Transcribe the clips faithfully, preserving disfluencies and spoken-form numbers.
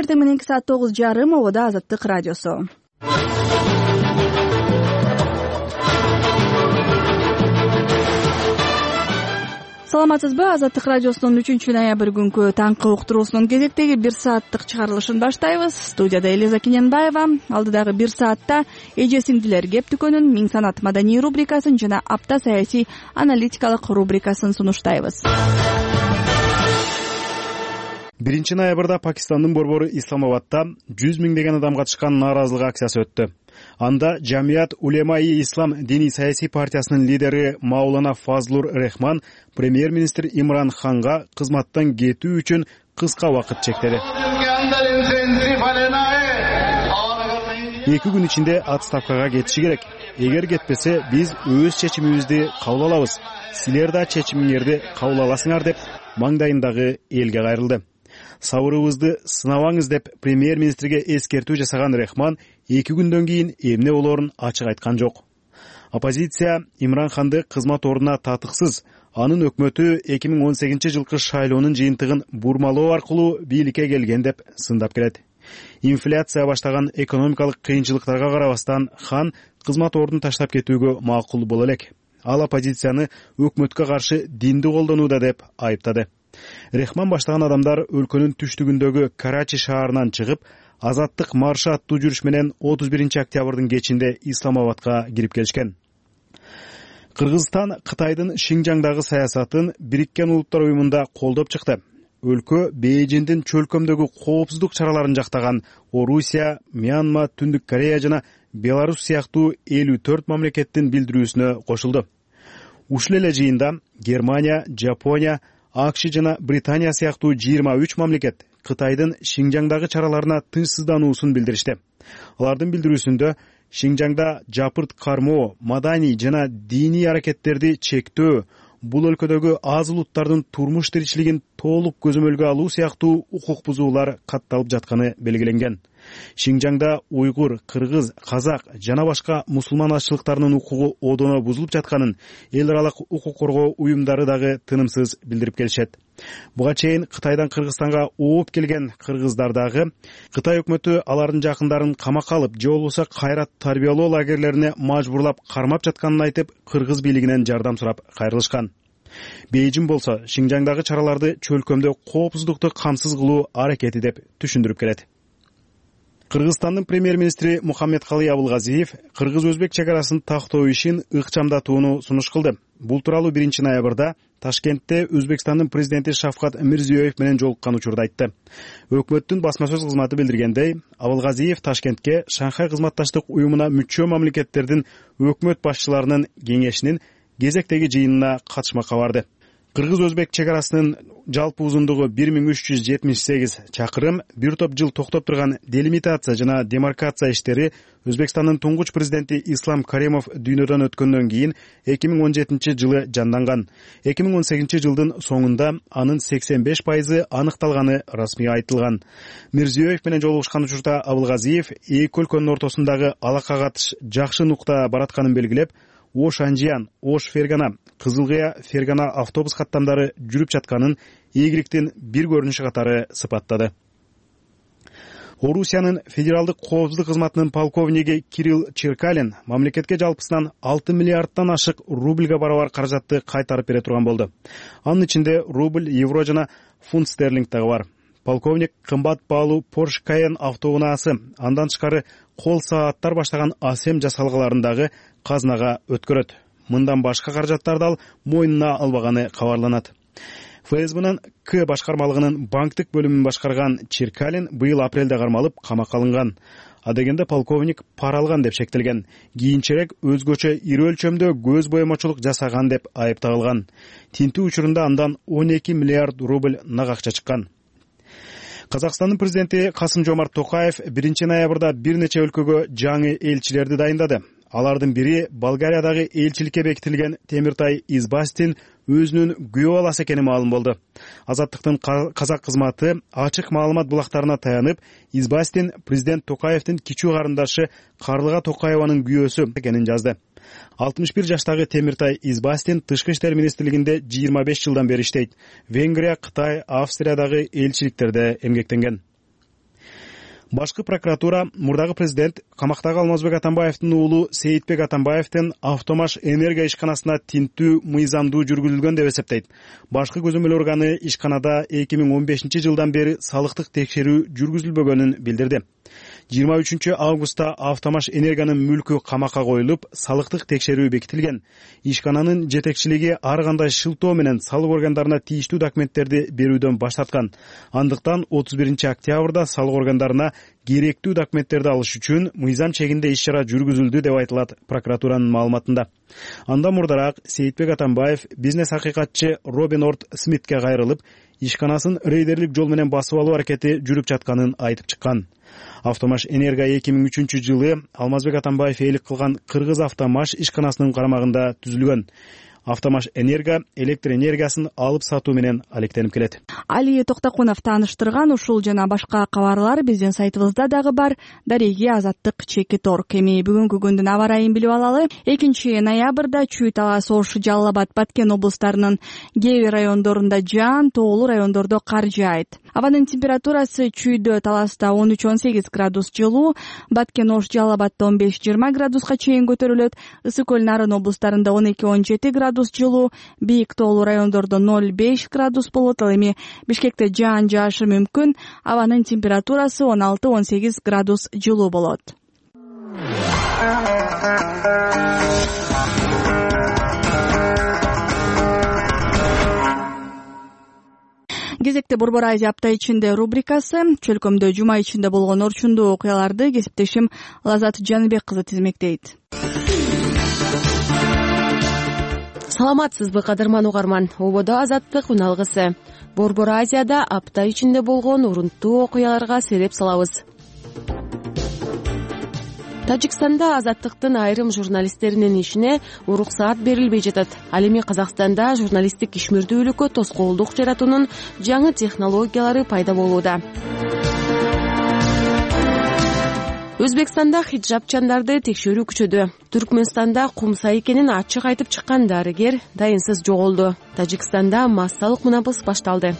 эртең мененки саат тогуз жарым ободо Азаттык радиосу. Саламатсызбы? Азаттык радиосунун үчүнчү ноябрь күнкү таңкы уктуруусунун кезектеги бир сааттык чыгарылышын баштайбыз. Студияда Элиза Кененбаева. Алдыдагы бир саатта эже сиңдилер кеп түкөнүн миң санат маданий рубрикасын жана апта саясий аналитикалык рубрикасын сунуштайбыз. биринчи ноябрда Пакистандын борбору Исламабадда жүз миңдеген адам катышкан нааразылык акциясы өттү. Анда Жамият Улемаи Ислам диний саясий партиясынын лидери Маулана Фазлур Рехман премьер-министр Имран Ханга кызматтан кетүү үчүн кыска убакыт чектеди. Эки күн ичинде отставкага кетиши керек. Эгер кетпесе, биз өз чечимибизди кабыл алабыз. Силер да чечимиңерди кабыл аласыңар деп маңдайындагы элге кайрылды. Сабырыбызды сынабаңыз деп премьер-министрге эскертүү жасаган Рехман эки күндөн кийин эмне болоорун ачык айткан жок. Оппозиция Имран Ханды кызмат ордуна татыксыз, анын өкмөтү эки миң он сегизинчи жылкы шайлоонун жыйынтыгын бурмалоо аркылуу бийликке келген деп сындап келет. Инфляция баштаган экономикалык кыйынчылыктарга карабастан Хан кызмат ордун таштап кетүүгө макул боло элек. Ал оппозицияны өкмөткө каршы динди колдонууда деп айыптады. Рехман баштаган адамдар өлкөнүн түштүгүндөгү Карачи шаарынан чыгып, азаттык маршы аттуу жүрүш менен отуз биринчи октябрдын кечинде Исламабадка кирип келишкен. Кыргызстан Кытайдын Шинжаңдагы саясатын Бириккен Улуттар уюмунда колдоп чыкты. Өлкө Бейжиңдин чөлкөмдөгү коопсуздук чараларын жактаган Орусия, Мьянма, Түндүк Корея жана Беларусь сыяктуу элүү төрт мамлекеттин билдирүүсүнө кошулду. Ушул эле жыйында Германия, Жапония, АКШ жана Британия сыяктуу жыйырма үч мамлекет Кытайдын Шинжаңдагы чараларына тынчсыздануусун билдиришти. Алардын билдирүүсүндө Шинжаңда жапырт кармоо, маданий жана диний аракеттерди чектөө, бул өлкөдөгү аз улуттардын турмуш тиричилигин толук көзөмөлгө алуу сыяктуу укук бузуулар катталып жатканы белгиленген. Шинжаңда уйгур, кыргыз, казак жана башка мусулман азчылыктарынын укугу одоно бузулуп жатканын эл аралык укук коргоо уюмдары дагы тынымсыз билдирип келишет. Буга чейин Кытайдан Кыргызстанга ооп келген кыргыздар дагы Кытай өкмөтү алардын жакындарын камакка алып, же болбосо кайра тарбиялоо лагерлерине мажбурлап кармап жатканын айтып, кыргыз бийлигинен жардам сурап кайрылышкан. Бейжиң болсо Шинжаңдагы чараларды чөлкөмдө коопсуздукту камсыз кылуу аракети деп түшүндүрүп келет. Кыргызстандын премьер-министри Мухаммедкалый Абылгазиев кыргыз-өзбек чек арасын тактоо ишин ыкчамдатууну сунуш кылды. Бул тууралуу биринчи ноябрда Ташкентте Өзбекстандын президенти Шавкат Мирзиёев менен жолуккан учурда айтты. Өкмөттүн басма сөз кызматы билдиргендей, Абылгазиев Ташкентке Шанхай кызматташтык уюмуна мүчө мамлекеттердин өкмөт башчыларынын кеңешинин кезектеги жыйынына катышмакка барды. Кыргыз-өзбек чек арасынын жалпы узундугу бир миң үч жүз жетимиш сегиз чакырым, бир топ жыл токтоп турган делимитация жана демаркация иштери Өзбекстандын туңгуч президенти Ислам Каримов дүйнөдөн өткөндөн кийин эки миң он жетинчи жылы жанданган. эки миң он сегизинчи жылдын соңунда анын сексен беш пайызы аныкталганы расмий айтылган. Мирзиёев менен жолугушкан учурда Абылгазиев эки өлкөнүн ортосундагы алака катыш жакшы нукта баратканын белгилеп, Ош Анжиян, Ош Фергана, Кызылгыя Фергана автобус каттамдары жүрүп жатканын ийгиликтин бир көрүнүшү катары сыпаттады. Орусиянын федералдык коопсуздук кызматынын полковниги Кирилл Черкалин мамлекетке жалпысынан алты миллиардтан ашык рубльга барабар каражатты кайтарып бере турган болду. Анын ичинде рубль, евро жана фунт стерлинг дагы бар. Полковник кымбат баалуу Porsche Cayenne автоунаасы, андан тышкары кол сааттар баштаган асем жасалгаларын дагы казнага өткөрөт. Мындан башка каражаттарды ал мойнуна албаганы кабарланат. ФСБнын К башкармалыгынын банктык бөлүмүн башкарган Черкалин быйыл апрелде кармалып камакка алынган. Адегенде полковник пара алган деп шектелген. Кийинчерээк өзгөчө ири өлчөмдө көз боемочулук жасаган деп айыпталган. Тинтүү учурунда андан он эки миллиард рубль нак акча чыккан. Казакстандын президенти Касым-Жомарт Токаев биринчи ноябрда бир нече өлкөгө жаңы элчилерди дайындады. Алардын бири Болгариядагы элчиликке бекитилген Темиртай Избастин өзүнүн күйөө баласы экени маалым болду. Азаттыктын казак кызматы ачык маалымат булактарына таянып, Избастин президент Токаевдин кичүү карындашы Карлыга Токаеванын күйөөсү экенин жазды. алтымыш бир жаштагы Темиртай Избастин Тышкы иштер министрлигинде жыйырма беш жылдан бери иштейт. Венгрия, Кытай, Австриядагы элчиликтерде эмгектенген. Башкы прокуратура мурдагы президент камактагы Алмазбек Атамбаевдин уулу Сейитбек Атамбаевдин Автомаш энергия ишканасына тинтүү мыйзамдуу жүргүзүлгөн деп эсептейт. Башкы көзөмөл органы ишканада эки миң он бешинчи жылдан бери салыктык текшерүү жүргүзүлбөгөнүн билдирди. жыйырма үчүнчү августта Автомаш энергиянын мүлкү камакка коюлуп, салыктык текшерүү бекитилген. Ишкананын жетекчилиги ар кандай шылтоо менен салык органдарына тийиштүү документтерди берүүдөн баш тарткан. Андыктан отуз биринчи октябрда салык органдарына керектүү документтерди алыш үчүн мыйзам чегинде иш чара жүргүзүлдү деп айтылат прокуратуранын маалыматында. Андан мурдараак Сейитбек Атамбаев бизнес акыйкатчы Робин Орд Смитке кайрылып, ишканасын рейдерлик жол менен басып алуу аракети жүрүп жатканын айтып чыккан. Автомаш энергия эки миң үчүнчү жылы Алмазбек Атамбаев ээлик кылган Кыргыз Автомаш ишканасынын карамагында түзүлгөн. Автомаш энергия электр энергиясын алып сатуу менен алектенип келет. Али Токтокунов тааныштырган ушул жана башка кабарлар биздин сайтыбызда дагы бар. Дареги Азаттык чекит орг. Эми бүгүнкү күндүн аба ырайын билип алалы. экинчи ноябрда Чүй, Талас, Ош, Жалал Абад, Баткен облустарынын кээ бир райондорунда жаан, тоолуу райондордо кар жаайт. Абанын температурасы Чүйдө, Таласта он үч он сегиз градус жылуу, Баткен, Ош, Жалал Абадда он беш жыйырма градуска чейин көтөрүлөт. Ысык көл, Нарын облустарында он эки он жети градус жылуу, бийик тоолуу райондордо ноль беш градус болот. Ал эми Бишкекте жаан жаашы мүмкүн. Абанын температурасы он алты он сегиз градус жылуу болот. Кезекте Борбор Азия апта ичинде рубрикасы. Чөлкөмдө жума ичинде болгон орчундуу окуяларды кесиптешим Лазат Жаныбек кызы тизмектейт. Саламатсызбы, кадырман угарман. Ободо Азаттык уналгысы. Борбор Азияда апта ичинде болгон урунттуу окуяларга сереп салабыз. Тажикстанда Азаттыктын айрым журналисттеринин ишине уруксаат берилбей жатат. Ал эми Казакстанда журналисттик ишмердүүлүккө тоскоолдук жаратуунун жаңы технологиялары пайда болууда. Өзбекстанда хиджабчандарды текшерүү күчөдү. Түркмөнстанда кумса экенин ачык айтып чыккан дарыгер дайынсыз жоголду. Тажикстанда массалык мунапыс башталды.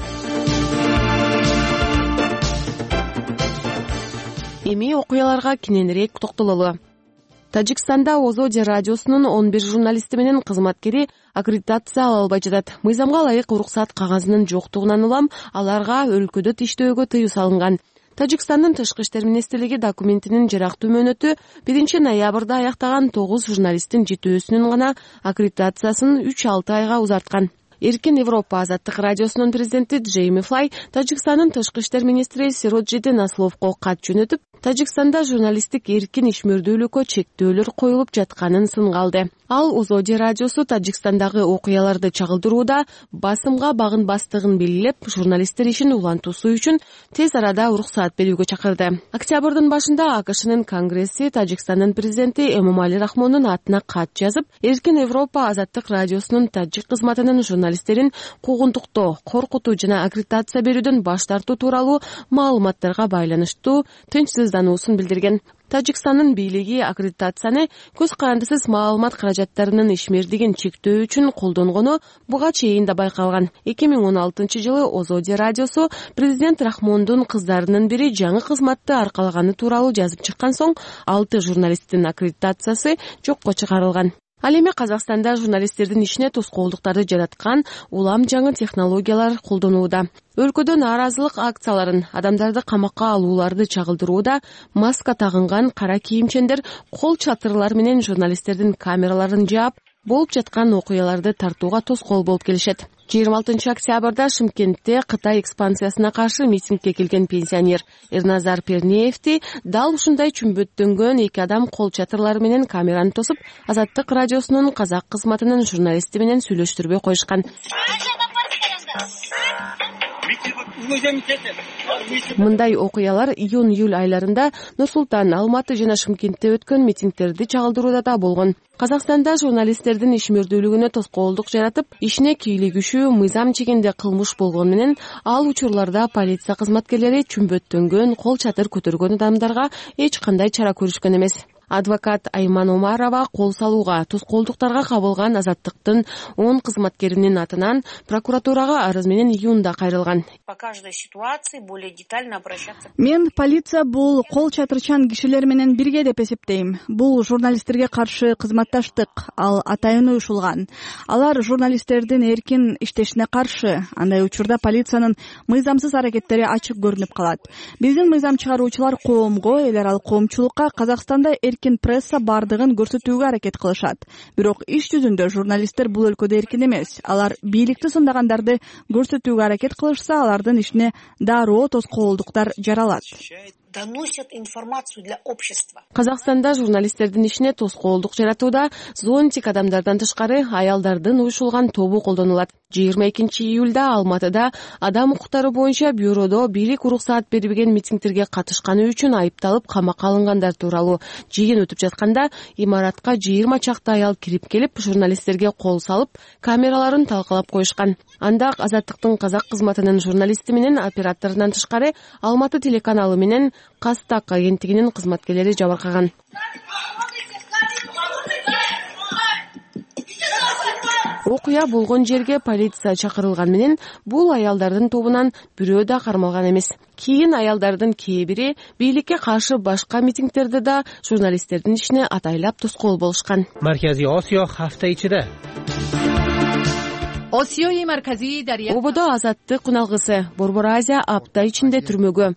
Эми окуяларга кененирээк токтололу. Тажикстанда Озоди радиосунун он бир журналисти менен кызматкери аккредитация ала албай жатат. Мыйзамга ылайык уруксаат кагазынын жоктугунан улам аларга өлкөдө иштөөгө тыюу салынган. Тажикстандын тышкы иштер министрлиги документинин жырактуу мөөнөтү биринчи ноябрда аяктаган тогуз журналисттин жетөөсүнүн гана аккредитациясын үч алты айга узарткан. Эркин Европа Азаттык радиосунун президенти Джейми Флай Тажикстандын тышкы иштер министри Сироджидин Насловго кат жөнөтүп, Тажикстанда журналисттик эркин ишмердүүлүккө чектөөлөр коюлуп жатканын сынга алды. Ал Озоди радиосу Тажикстандагы окуяларды чагылдырууда басымга багынбастыгын белгилеп, журналисттер ишин улантуусу үчүн тез арада уруксаат берүүгө чакырды. Октябрдын башында АКШнын Конгресси Тажикстандын президенти Эмомали Рахмондун атына кат жазып, Эркин Европа Азаттык радиосунун тажик кызматынын журналисттерин куугунтуктоо, коркутуу жана аккредитация берүүдөн баш тартуу тууралуу маалыматтарга байланыштуу тынчсыздануусун билдирген. Тажикстандын бийлиги аккредитацияны көз карандысыз маалымат каражаттарынын ишмердигин чектөө үчүн колдонгону буга чейин да байкалган. эки миң он алтынчы жылы Озоди радиосу президент Рахмондун кыздарынын бири жаңы кызматты аркалаганы тууралуу жазып чыккан соң алты журналисттин аккредитациясы жокко чыгарылган. Ал эми Казакстанда журналисттердин ишине тоскоолдуктарды жараткан улам жаңы технологиялар колдонууда. Өлкөдө нааразылык акцияларын, адамдарды камакка алууларды чагылдырууда маска тагынган кара кийимчендер кол чатырлар менен журналисттердин камераларын жаап, болуп жаткан окуяларды тартууга тоскоол болуп келишет. жыйырма алтынчы октябрда Шымкентте Кытай экспансиясына каршы митингге келген пенсионер Эрназар Пернеевти дал ушундай чүмбөттөнгөн эки адам кол чатырлары менен камераны тосуп, Азаттык радиосунун казак кызматынын журналисти менен сүйлөштүрбөй коюшкан. Мындай окуялар июнь-июль айларында Нур-Султан, Алматы жана Шымкентте өткөн митингтерди чагылдырууда да болгон. Казакстанда журналисттердин ишмердүүлүгүнө тоскоолдук жаратып, ишине кийлигишүү мыйзам чегинде кылмыш болгон менен ал учурларда полиция кызматкерлери чүмбөттөнгөн, кол чатыр көтөргөн адамдарга эч кандай чара көрүшкөн эмес. Адвокат Айман Омарова кол салууга тоскоолдуктарга кабылган Азаттыктын он кызматкеринин атынан прокуратурага арыз менен июнда кайрылган. По каждой ситуации более детально обращаться. Мен полиция бул кол чатырчан кишилер менен бирге деп эсептейм. Бул журналисттерге каршы кызматташтык, ал атайын уюшулган. Алар журналисттердин эркин иштешине каршы. Андай учурда полициянын мыйзамсыз аракеттери ачык көрүнүп калат. Биздин мыйзам чыгаруучулар коомго, эл аралык коомчулукка Казакстанда эркин пресса бардыгын көрсөтүүгө аракет кылышат. Бирок иш жүзүндө журналисттер бул өлкөдө эркин эмес. Алар бийликти сындагандарды көрсөтүүгө аракет кылышса, алардын ишине дароо тоскоолдуктар жаралат. Доносят информацию для общества. Казакстанда журналисттердин ишине тоскоолдук жаратууда зонтик адамдардан тышкары аялдардын уюшулган тобу колдонулат. жыйырма экинчи июлда Алматыда адам укуктары боюнча бюродо бийлик уруксаат бербеген митингтерге катышканы үчүн айыпталып камакка алынгандар тууралуу жыйын өтүп жатканда имаратка жыйырма чакты аял кирип келип, журналисттерге кол салып, камераларын талкалап коюшкан. Анда Азаттыктын казак кызматынын журналисти менен операторунан тышкары Алматы телеканалы менен Кастак агенттигинин кызматкерлери жабыркаган. Окуя болгон жерге полиция чакырылган менен бул аялдардын тобунан бирөө да кармалган эмес. Кийин аялдардын кээ бири бийликке каршы башка митингтерде да журналисттердин ишине атайлап тоскоол болушкан. Markaziy Osiyo hafta ichida Osiyoy markaziy daryo Ободо Азаттык куналгысы Борбор Азия апта ичинде түрмөгө.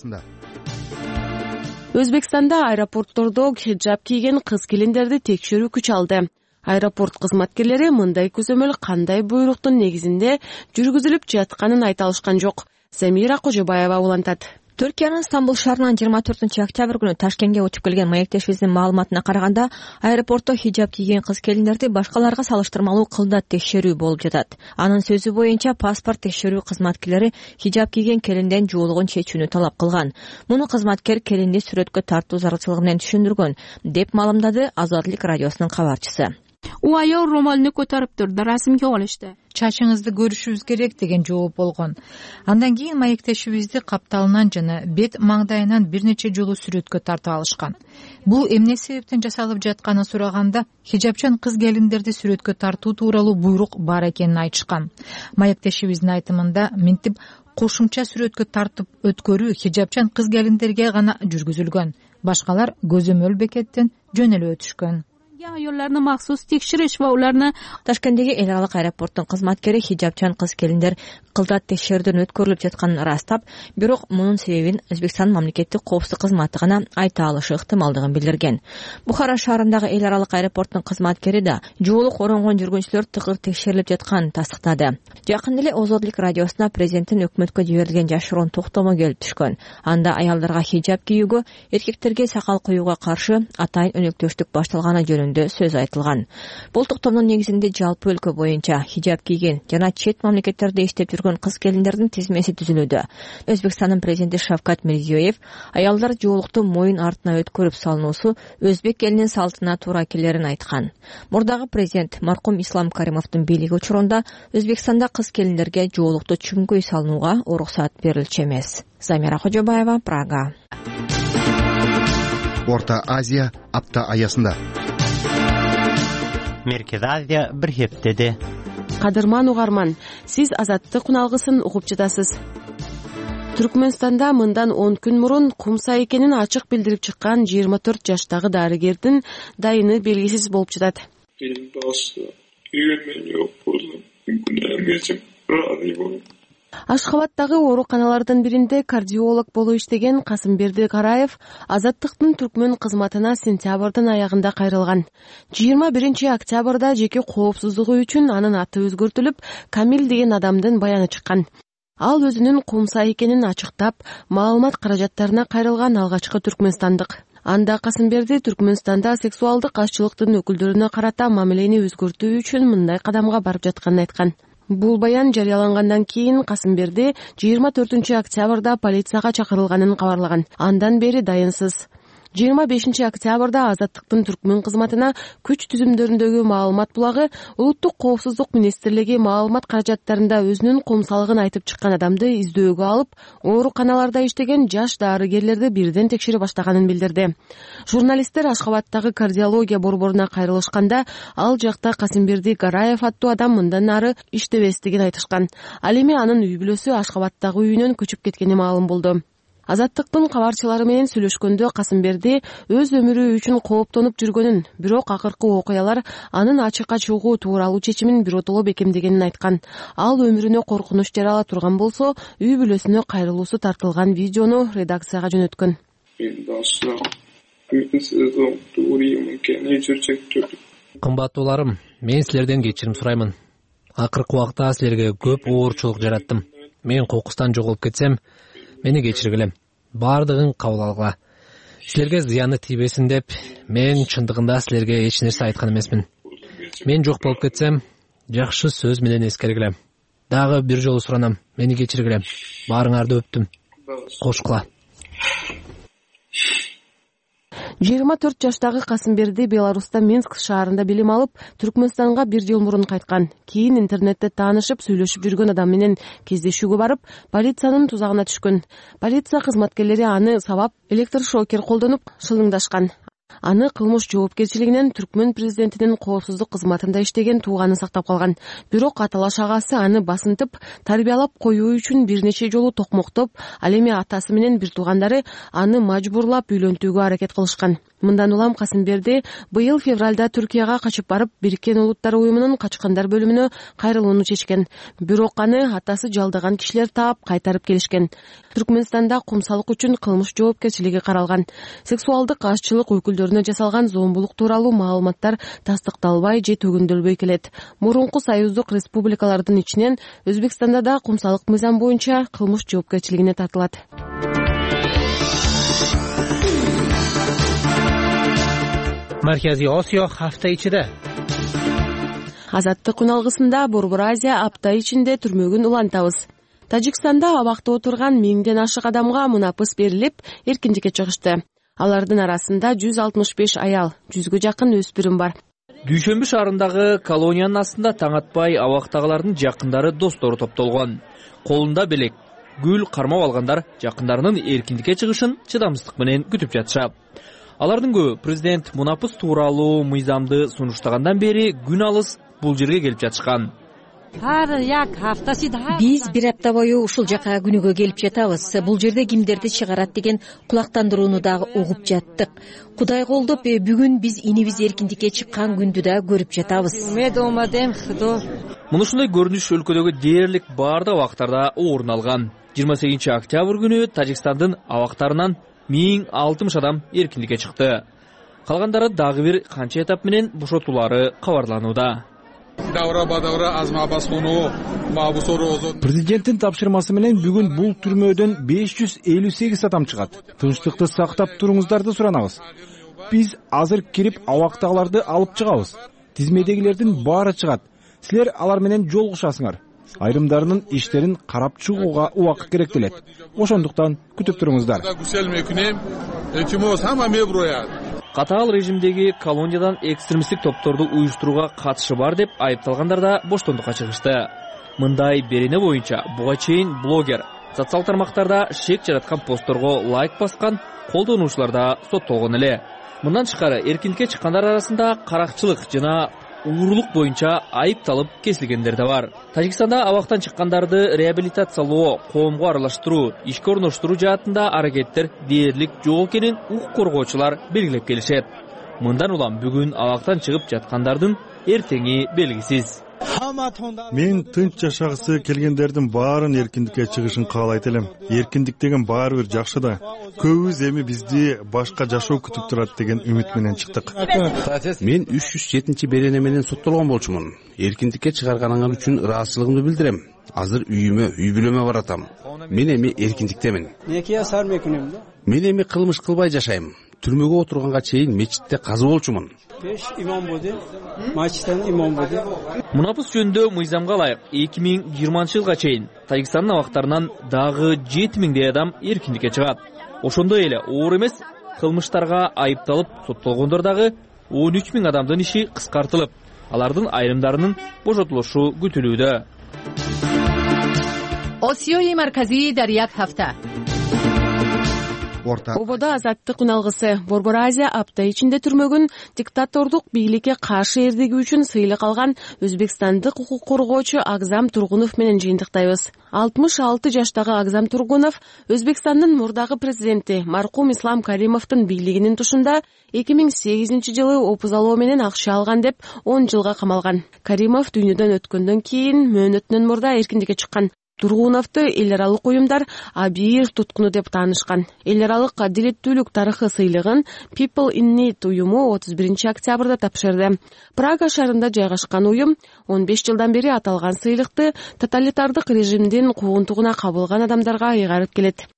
Өзбекстанда аэропорттордо хиджаб кийген кыз келиндерди текшерүү күч алды. Аэропорт кызматкерлери мындай көзөмөл кандай буйруктун негизинде жүргүзүлүп жатканын айта алышкан жок. Замира Кожобаева улантат. Түркиянын Стамбул шаарынан жыйырма төртүнчү октябрь күнү Ташкентке өтүп келген маектешибиздин маалыматына караганда, аэропортто хиджаб кийген кыз келиндерди башкаларга салыштырмалуу кылдат текшерүү болуп жатат. Анын сөзү боюнча паспорт текшерүү кызматкерлери хиджаб кийген келинден жоолугун чечүүнү талап кылган. Муну кызматкер келинди сүрөткө тартуу зарылчылыгы менен түшүндүргөн, деп маалымдады Азаттык радиосунун кабарчысы. U ayol ro'molni ko'tarib turdi, rasmga olishdi. Чачыңызды көрүшүбүз керек деген жооп болгон. Андан кийин маектешибизди капталынан жана бет маңдайынан бир нече жолу сүрөткө тартып алышкан. Бул эмне себептен жасалып жатканын сураганда, хиджабчан кыз келиндерди сүрөткө тартуу тууралуу буйрук бар экенин айтышкан. Маектешибиздин айтымында мынтип кошумча сүрөткө тартып өткөрүү хиджабчан кыз келиндерге гана жүргүзүлгөн. Башкалар көзөмөл бекеттен жөнөлүп өтүшкөн. Ayollarni maxsus tekshirish va ularni Ташкенттеги эл аралык аэропорттун кызматкери хиджабчан кыз келиндер кылдат текшерүүдөн өткөрүлүп жатканын ырастап, бирок мунун себебин Өзбекстан мамлекеттик коопсуздук кызматы гана айта алышы ыктымалдыгын билдирген. Бухара шаарындагы эл аралык аэропорттун кызматкери да жоолук оронгон жүргүнчүлөр тыгыр текшерилип жатканын тастыктады. Жакында эле Озодлук радиосуна президенттин өкмөткө жиберилген жашыруун токтому келип түшкөн. Анда аялдарга хиджаб кийүүгө, эркектерге сакал коюуга каршы атайын өнөктөштүк башталганы жөнүндө сөз айтылган. Бул токтомдун негизинде жалпы өлкө боюнча хиджаб кийген жана чет мамлекеттерде иштеп жүргөн кыз келиндердин тизмеси түзүлүүдө. Өзбекстандын президенти Шавкат Мирзиёев аялдар жоолукту моюн артына өткөрүп салуусу өзбек элинин салтына туура келерин айткан. Мурдагы президент маркум Ислам Каримовдун бийлиги учурунда Өзбекстанда кыз келиндерге жоолукту чүңкөй салынууга уруксат берилчү эмес. Замира Кожобаева, Прага. Орта Азия апта аясында. Merkez Азия бир хептеде. Кадырман угарман, сиз Азаттык куналгысын угуп жатасыз. Түркмөнстанда мындан он күн мурун кумса экенин ачык билдирип чыккан жыйырма төрт жаштагы дарыгердин дайыны белгисиз болуп жатат. Ашхабадтагы ооруканалардын биринде кардиолог болуп иштеген Касымберди Караев Азаттыктын түркмөн кызматына сентябрдын аягында кайрылган. жыйырма биринчи октябрда жеке коопсуздугу үчүн анын аты өзгөртүлүп, Камил деген адамдын баяны чыккан. Ал өзүнүн кумса экенин ачыктап, маалымат каражаттарына кайрылган алгачкы түркмөнстандык. Анда Касымберди Түркмөнстанда сексуалдык ашчылыктын өкүлдөрүнө карата мамилени өзгөртүү үчүн мындай кадамга барып жатканын айткан. Бул баян жарыялангандан кийин Касымберди жыйырма төртүнчү октябрда полицияга чакырылганын кабарлаган. Андан бери дайынсыз. жыйырма бешинчи октябрда Азаттыктын түркмөн кызматына күч түзүмдөрүндөгү маалымат булагы улуттук коопсуздук министрлиги маалымат каражаттарында өзүнүн комсалыгын айтып чыккан адамды издөөгө алып, ооруканаларда иштеген жаш дарыгерлерди бирден текшере баштаганын билдирди. Журналисттер Ашхабадтагы кардиология борборуна кайрылышканда, ал жакта Касымберди Гараев аттуу адам мындан ары иштебестигин айтышкан. Ал эми анын үй бүлөсү Ашхабадтагы үйүнөн көчүп кеткени маалым болду. Азаттыктын кабарчылары менен сүйлөшкөндө Касымберди өз өмүрү үчүн кооптонуп жүргөнүн, бирок акыркы окуялар анын ачыкка чыгуу тууралуу чечимин биротоло бекемдегенин айткан. Ал өмүрүнө коркунуч жарала турган болсо, үй бүлөсүнө кайрылуусу тартылган видеону редакцияга жөнөткөн. Кымбаттууларым, мен силерден кечирим сураймын. Акыркы убакта силерге көп оорчулук жараттым. Мен кокустан жоголуп кетсем, мени кечиргиле. Бардыгын кабыл алгыла. Силерге зыяны тийбесин деп, мен чындыгында силерге эч нерсе айткан эмесмин. Мен жок болуп кетсем, жакшы сөз менен эскергиле. Дагы бир жолу суранам, мени кечиргиле. Баарыңарды өптүм. Кошкула. жыйырма төрт жаштагы Касымберди Беларуста Минск шаарында билим алып, Түркмөнстанга бир жыл мурун кайткан. Кийин интернетте таанышып, сүйлөшүп жүргөн адам менен кездешүүгө барып, полициянын тузагына түшкөн. Полиция кызматкерлери аны сабап электрошокер колдонуп шылыңдашкан. Аны кылмыш жоопкерчилигинен Түркмөн президентинин коопсуздук кызматында иштеген тууганы сактап калган. Бирок аталаш агасы аны басынтып, тарбиялап коюу үчүн бир нече жолу токмоктоп, ал эми атасы менен бир туугандары аны мажбурлап үйлөнтүүгө аракет кылышкан. Мындан улам Касымберди быйыл февралда Түркияга качып барып, Бириккен Улуттар уюмунун качкандар бөлүмүнө кайрылууну чечкен. Бирок аны атасы жалдаган кишилер таап кайтарып келишкен. Түркмөнстанда кумсалык үчүн кылмыш жоопкерчилиги каралган. Сексуалдык ашчылык өкүлдөрүнө жасалган зомбулук тууралуу маалыматтар тастыкталбай же төгүндөлбөй келет. Мурунку союздук республикалардын ичинен Өзбекстанда да кумсалык мыйзам боюнча кылмыш жоопкерчилигине тартылат. Markaziy Osiyo hafta ichida. Азаттык үналгысында Борбор Азия апта ичинде түрмөгүн улантабыз. Тажикстанда абакта отурган миңден ашык адамга мунапыс берилип, эркиндикке чыгышты. Алардын арасында жүз алтымыш беш аял, жүзгө жакын өспүрүм бар. Дүйшөмбү шаарындагы колониянын астында таң атпай абактагылардын жакындары достору топтолгон. Колунда белек, гүл кармап алгандар жакындарынын эркиндикке чыгышын чыдамсыздык менен күтүп жатышат. Алардын көбү президент мунапыс тууралуу мыйзамды сунуштагандан бери күн алыс бул жерге келип жатышкан. Биз бир апта бою ушул жака күнүгө келип жатабыз. Бул жерде кимдерди чыгарат деген кулактандырууну дагы угуп жаттык. Кудай колдоп, бүгүн биз инибиз эркиндикке чыккан күндү да көрүп жатабыз. Муну ушундай көрүнүш өлкөдөгү дээрлик баардык абактарда орун алган. жыйырма сегизинчи октябрь күнү Тажикстандын абактарынан миң алтымыш адам эркиндикке чыкты. Калгандары дагы бир канча этап менен бошотуулары кабарланууда. Президенттин тапшырмасы менен бүгүн бул түрмөдөн беш жүз элүү сегиз адам чыгат. Тынчтыкты сактап туруңуздарды суранабыз. Биз азыр кирип абактагыларды алып чыгабыз. Тизмедегилердин баары чыгат. Силер алар менен жолугушасыңар. Айрымдарынын иштерин карап чыгууга убакыт керектелет. Ошондуктан күтүп туруңуздар. Катаал режимдеги колониядан экстремисттик топторду уюштурууга катышы бар деп айыпталгандар да боштондукка чыгышты. Мындай берене боюнча буга чейин блогер, социал тармактарда шек жараткан постторго лайк баскан колдонуучулар да соттолгон эле. Мындан тышкары эркиндикке чыккандар арасында каракчылык жана уурулук боюнча айыпталып кесилгендер да бар. Тажикстанда абактан чыккандарды реабилитациялоо, коомго аралаштыруу, ишке орноштуруу жаатында аракеттер дээрлик жок экенин укук коргоочулар белгилеп келишет. Мындан улам бүгүн абактан чыгып жаткандардын эртеңи белгисиз. Мен тынч жашагысы келгендердин баарын эркиндикке чыгышын каалайт элем. Эркиндик деген баары бир жакшы да. Көбүбүз эми бизди башка жашоо күтүп турат деген үмүт менен чыктык. Мен үч жүз жетинчи берене менен соттолгон болчумун. Эркиндикке чыгарганыңар үчүн ыраазычылыгымды билдирем. Азыр үйүмө, үй бүлөмө баратам. Мен эми эркиндиктемин. Мен эми кылмыш кылбай жашайм. Түрмөгө отурганга чейин мечитте казы болчумун. Мунапыс жөнүндө мыйзамга ылайык эки миң жыйырманчы жылга чейин Тажикстандын абактарынан дагы жети миңдей адам эркиндикке чыгат. Ошондой эле оор эмес кылмыштарга айыпталып соттолгондор дагы он үч миң адамдын иши кыскартылып, алардын айрымдарынын бошотулушу күтүлүүдө. Осиёи марказии дар як ҳафта. Ободо азаттык үналгысы Борбор Азия апта ичинде түрмөгүн диктатордук бийликке каршы эрдиги үчүн сыйлык алган өзбекстандык укук коргоочу Агзам Тургунов менен жыйынтыктайбыз. алтымыш алты жаштагы Агзам Тургунов Өзбекстандын мурдагы президенти маркум Ислам Каримовдун бийлигинин тушунда эки миң сегизинчи жылы опуз алуу менен акча алган деп он жылга камалган. Каримов дүйнөдөн өткөндөн кийин мөөнөтүнөн мурда эркиндикке чыккан. Тургуновду эл аралык уюмдар Абир туткуну деп таанышкан. Эл аралык адилеттүүлүк тарыхы сыйлыгын People in Need уюму отуз биринчи октябрда тапшырды. Прага шаарында жайгашкан уюм он беш жылдан бери аталган сыйлыкты тоталитардык режимдин куугунтугуна кабылган адамдарга ыйгарып келет.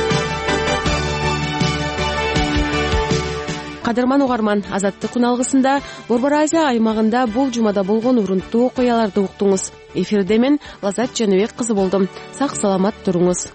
Кадырман угарман, азаттык үналгысында Борбор Азия аймагында бул жумада болгон урунттуу окуяларды уктуңуз. Эфирде мен Лазат Жаныбек кызы болдум. Сак саламат туруңуз.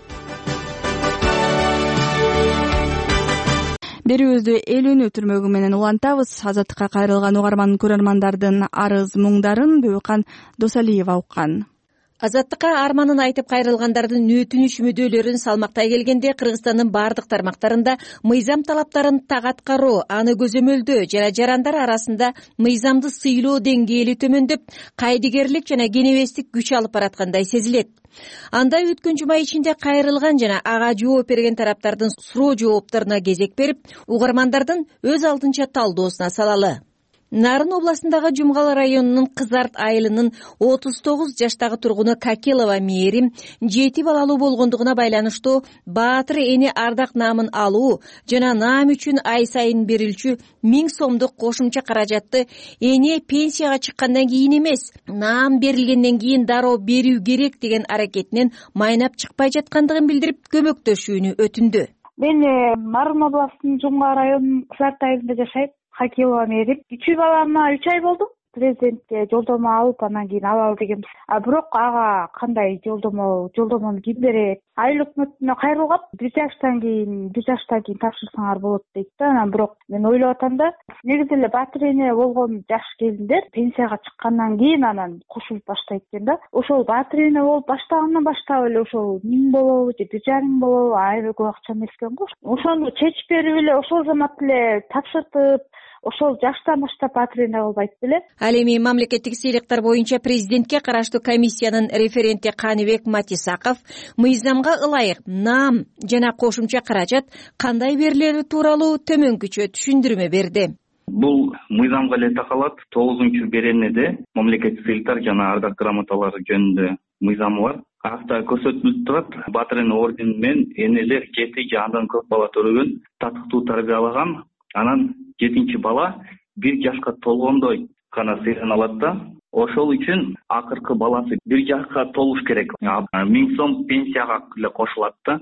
Берүүбүздү эл үнү түрмөгү менен улантабыз. Азаттыкка кайрылган угарман көрөрмандардын арыз муңдарын Бөкан Досалиева уккан. Азаттыкка арманын айтып кайрылгандардын өтүнүч мүдөлөрүн салмактай келгенде Кыргызстандын бардык тармактарында мыйзам талаптарын так аткаруу, аны көзөмөлдөө жана жарандар арасында мыйзамды сыйлоо деңгээли төмөндөп, кайдыгерлик жана кенебестик күч алып бараткандай сезилет. Анда өткөн жума ичинде кайрылган жана ага жооп берген тараптардын суроо жоопторуна кезек берип, угармандардын өз алдынча талдоосуна салалы. Нарын областындагы Жумгал районунун Кызарт айылынын отуз тогуз жаштагы тургуну Какелова Мээрим жети балалуу болгондугуна байланыштуу Баатыр эне ардак наамын алуу жана наам үчүн ай сайын берилчү миң сомдук кошумча каражатты эне пенсияга чыккандан кийин эмес, наам берилгенден кийин дароо берүү керек деген аракетинен майнап чыкпай жаткандыгын билдирип, көмөктөшүүнү өтүндү. Мен Нарын областынын Жумгал районунун Кызарт айылында жашайм. Хакилова Мерим. Үч балама үч ай болду. Президентке жолдомо алып, анан кийин алалы дегенбиз. А бирок ага кандай жолдомо, жолдомону ким берет? Айыл өкмөтүнө кайрылгап, бир жаштан кийин, бир жаштан кийин тапшырсаңар болот дейт да. Анан бирок мен ойлоп атам да, негизи эле Баатыр эне болгон жаш келиндер пенсияга чыккандан кийин анан кошулуп баштайт экен да. Ошол Баатыр эне болуп баштагандан баштап эле ошол миң болобу же бир жарым болобу, аябай көп акча эмес экен го. Ошону чечип берип эле ошол замат эле тапшыртып, ошол жаштан баштап Баатыр эне кылбайт беле. Ал эми мамлекеттик сыйлыктар боюнча президентке караштуу комиссиянын референти Каныбек Матисаков мыйзамга ылайык наам жана кошумча каражат кандай берилери тууралуу төмөнкүчө түшүндүрмө берди. Бул мыйзамга эле такалат. тогузунчу беренеде мамлекеттик сыйлыктар жана ардак грамоталары жөнүндө мыйзамы бар. Акта көрсөтүлүп турат. Баатыр эне ордени менен энелер жети же андан көп бала төрөгөн, татыктуу тарбиялаган, анан жетинчи бала бир жашка толгондой гана сыйланалат да. Ошол үчүн акыркы баласы бир жашка толуш керек. миң сом пенсияга эле кошулат да.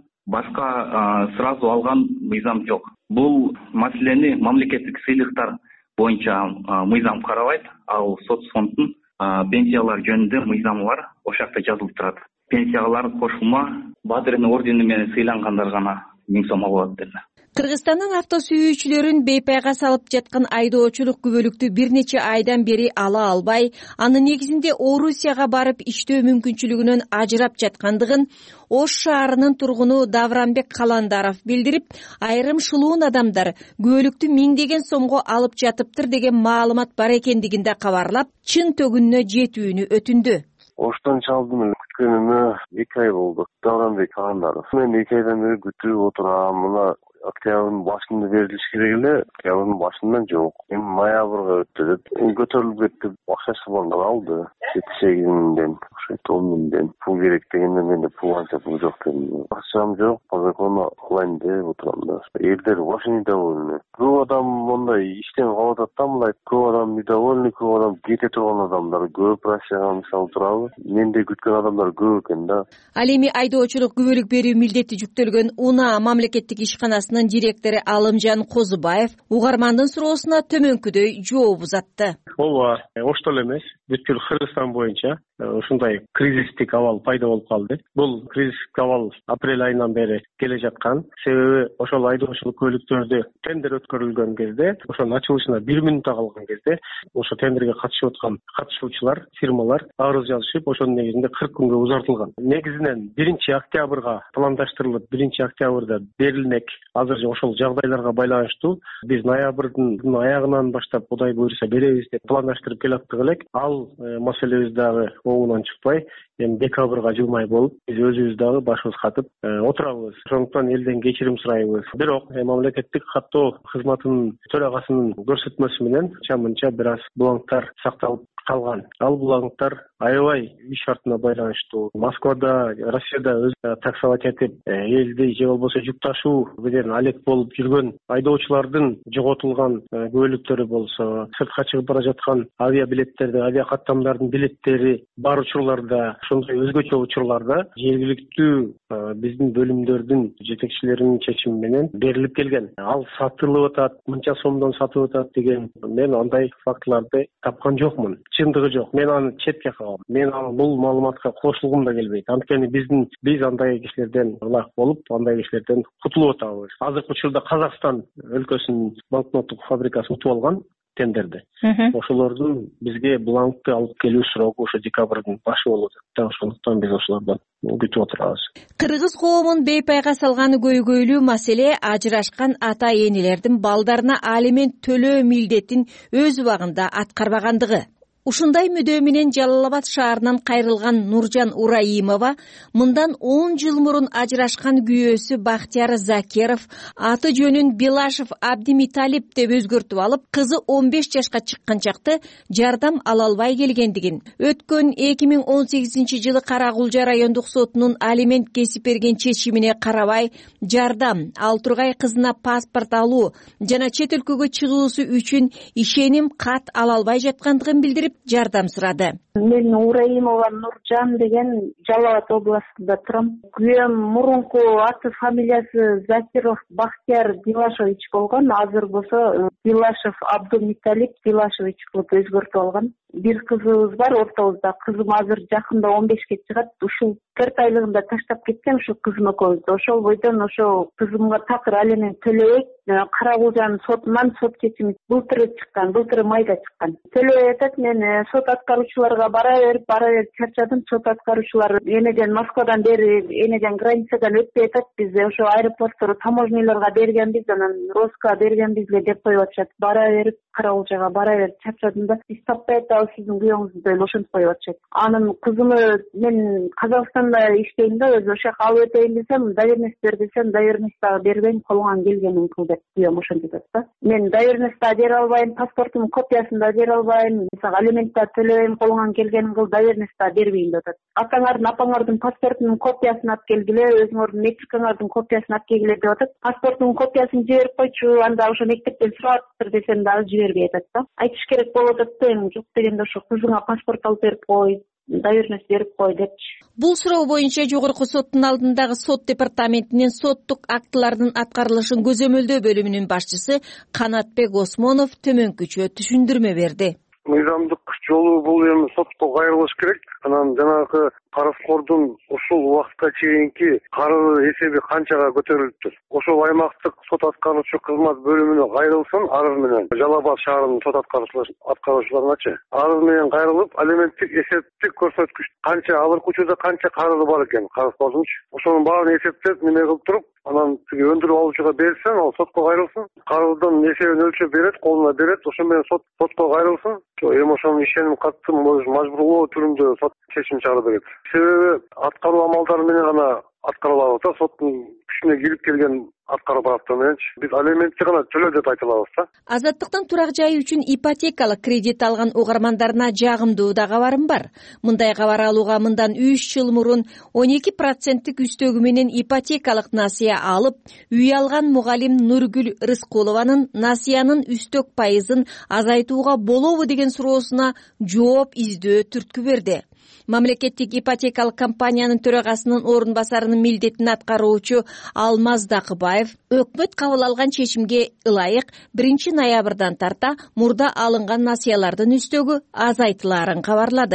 Башка сразу алган мыйзам жок. Бул маселени мамлекеттик сыйлыктар боюнча мыйзам карабайт. Ал соцфонддун пенсиялар жөнүндө мыйзамы бар. Ошол жакта жазылып турат. Пенсиялар кошулма Баатыр эне ордени менен сыйлангандар гана миң сом алат деди. Кыргызстандын авто сүйүүчүлөрүн бейпайга салып жаткан айдоочулук күбөлүктү бир нече айдан бери ала албай, анын негизинде Орусияга барып иштөө мүмкүнчүлүгүнөн ажырап жаткандыгын Ош шаарынын тургуну Давранбек Каландаров билдирип, айрым шулуун адамдар күбөлүктү миңдеген сомго алып жатыптыр деген маалымат бар экендигин да кабарлап, чын төгүнүнө жетүүнү өтүндү. Оштон чалдым, күткөнүмө эки ай болду. Давранбек Каландаров. Мен эки айдан бери күтүп отурам. Мына октябрдын башында берилиш керек эле, октябрдын башынан жок. Эми ноябрга өттү деп. Көтөрүлүп кетти. Акчасы балдар алды. жети сегиз миңден, он миңден. Пул керек дегенде менде пул анча пул жок дедим. Акчам жок, по закону алайын деп отурам да. Элдер вообще недовольны. Көп адам мондай иштен калып атат да, мындай көп адам недовольны, көп адам кете турган адамдар көп. Россияга мисалы турабы. Менде күткөн адамдар көп экен да. Ал эми айдоочулук күбөлүк берүү милдети жүктөлгөн УНА мамлекеттик ишканасынын директору Алымжан Козубаев угармандын суроосуна төмөнкүдөй жооп узатты. Ооба, Ошто эле эмес, бүткүл Кыргызстан боюнча ушундай ушундай кризистик абал пайда болуп калды. Бул кризистик абал апрель айынан бери келе жаткан. Себеби ошол айдоочулук көлүктөрдү тендер өткөрүлгөн кезде, ошонун ачылышына бир мүнөт калган кезде, ошо тендерге катышып аткан катышуучулар, фирмалар арыз жазышып, ошонун негизинде кырк күнгө узартылган. Негизинен биринчи октябрга пландаштырылып, биринчи октябрда берилмек. Азыр ошол жагдайларга байланыштуу биз ноябрдын аягынан баштап Кудай буйруса беребиз деп пландаштырып келаттык элек. Ал маселебиз дагы оңунан чыкпай, эми декабрга жылмай болуп, биз өзүбүз дагы башыбыз катып отурабыз. Ошондуктан элден кечирим сурайбыз. Бирок мамлекеттик каттоо кызматынын төрагасынын көрсөтмөсү менен чамынча бир аз булаңттар сакталып калган. Ал булаңттар аябай иш шартына байланыштуу. Москвада, Россияда өз таксовать этип, элди же болбосо жүк ташуу менен алек болуп жүргөн айдоочулардын жоготулган көлүктөрү болсо, сыртка чыгып бара жаткан авиабилеттерди, авиакаттамдардын билеттери бар учурларда, ошондой өзгөчө учурларда жергиликтүү биздин бөлүмдөрдүн жетекчилеринин чечими менен берилип келген. Ал сатылып атат, мынча сомдон сатып атат деген мен андай фактыларды тапкан жокмун. Чындыгы жок. Мен аны четке калам. Мен аны бул маалыматка кошулгум да келбейт. Анткени биздин биз андай кишилерден ылак болуп, андай кишилерден кутулуп атабыз. Азыркы учурда Казакстан өлкөсүнүн банкноттук фабрикасы утуп алган тендерди. Ошолордун бизге булаңтты алып келүү срогу ошо декабрдын башы болот. Ошондуктан биз ошолордон күтүп отурабыз. Кыргыз коомун бейпайга салганы көйгөйлүү маселе ажырашкан ата энелердин балдарына алимент төлөө милдетин өз убагында аткарбагандыгы. Ушундай мүдөө менен Жалал Абад шаарынан кайрылган Нуржан Ураимова мындан он жыл мурун ажырашкан күйөөсү Бактияр Закеров аты жөнүн Белашев Абдимиталип деп өзгөртүп алып, кызы он беш жашка чыккан чакты жардам ала албай келгендигин, өткөн эки миң он сегизинчи жылы Каракулжа райондук сотунун алимент кесип берген чечимине карабай, жардам ал тургай кызына паспорт алуу жана чет өлкөгө чыгуусу үчүн ишеним кат ала албай жаткандыгын билдирип жардам сурады. Мен Ураимова Нуржан деген Жалал Абад областында турам. Күйөөм мурунку аты фамилиясы Закиров Бактияр Дилашевич болгон, азыр болсо Дилашев Абдумиталип Дилашевич болуп өзгөртүп алган. Бир кызыбыз бар ортобузда. Кызым азыр жакында он бешке чыгат. Ушул төрт айлыгында таштап кеткен ушу кызым экөөбүздү. Ошол бойдон ошо кызымга такыр алимент төлөбөйт. Каракулжанын сотунан сот чечими былтыр чыккан, былтыр майда чыккан. Төлөбөй атат. Мен сот аткаруучуларга бара берип, бара берип чарчадым. Сот аткаруучулар энеден Москвадан бери, энеден границадан өтпөй атат. Биз ошо аэропорттор таможняларга бергенбиз, анан Роска бергенбиз деп коюп атышат. Бара берип, Каракулжага бара берип чарчадым да, биз таппай атабыз сиздин күйөөңүздү деп ошентип коюп атышат. Анын кызымы мен Казакстанда иштейм да, өзү ошол жака алып өтөйүн десем, доверенность бер десем, доверенность дагы бербейм, колуңан келгениң кыл деп күйөөм ошентип атат да. Мен доверенность да бере албайм, паспортумдун копиясын да бере албайм, алимент да төлөбөйм, колуңан келгениң кыл, доверенность да бербейм деп атат. Атаңардын, апаңардын паспортунун копиясын алып келгиле, өзүңөрдүн метрикаңардын копиясын алып келгиле деп атат. Паспортунун копиясын жиберип койчу, анда ошо мектептен сурап десем дагы жибербей атат да. Айтыш керек болуп атат да, эми жок дегенде ошо кызыңа паспорт алып берип кой, доверенность берип кой депчи. Бул суроо боюнча жогорку соттун алдындагы сот департаментинин соттук актылардын аткарылышын көзөмөлдөө бөлүмүнүн башчысы Канатбек Осмонов төмөнкүчө түшүндүрмө берди. Мыйзамдык жолу бул эми сотко кайрылыш керек. Анан жанагы карызкордун ушул убакытка чейинки карызы эсеби канчага көтөрүлүптүр. Ошол аймактык сот аткаруучу кызмат бөлүмүнө кайрылсын арыз менен. Жалал Абад шаарынын сот аткаруучуларыначы арыз менен кайрылып, алименттик эсептик көрсөткүч канча азыркы учурда канча карызы бар экен карызкордунчу. Ошонун баарын эсептеп неме кылып туруп, анан тиги өндүрүп алуучуга берсен, ал сотко кайрылсын. Карыздын эсебин өлчөп берет, колуна берет, ошо менен сот сотко кайрылсын. Эми ошонун ишеним катты мажбурлоо түрүндө сот чечим чыгарып берет. Себеби аткаруу амалдары менен гана аткарылат да, соттун күчүнө кирип келген аткаруу тарапта мененчи биз алиментти гана төлө деп айта алабыз да. Азаттыктын турак жайы үчүн ипотекалык кредит алган угармандарына жагымдуу да кабарым бар. Мындай кабар алууга мындан үч жыл мурун он эки проценттик үстөгү менен ипотекалык насыя алып, үй алган мугалим Нургүл Рыскулованын насыянын үстөк пайызын азайтууга болобу деген суроосуна жооп издөө түрткү берди. Мамлекеттик ипотекалык компаниянын төрагасынын орун басарынын милдетин аткаруучу Алмаз Дакыбаев өкмөт кабыл алган чечимге ылайык биринчи ноябрдан тарта мурда алынган насыялардын үстөгү азайтылаарын кабарлады.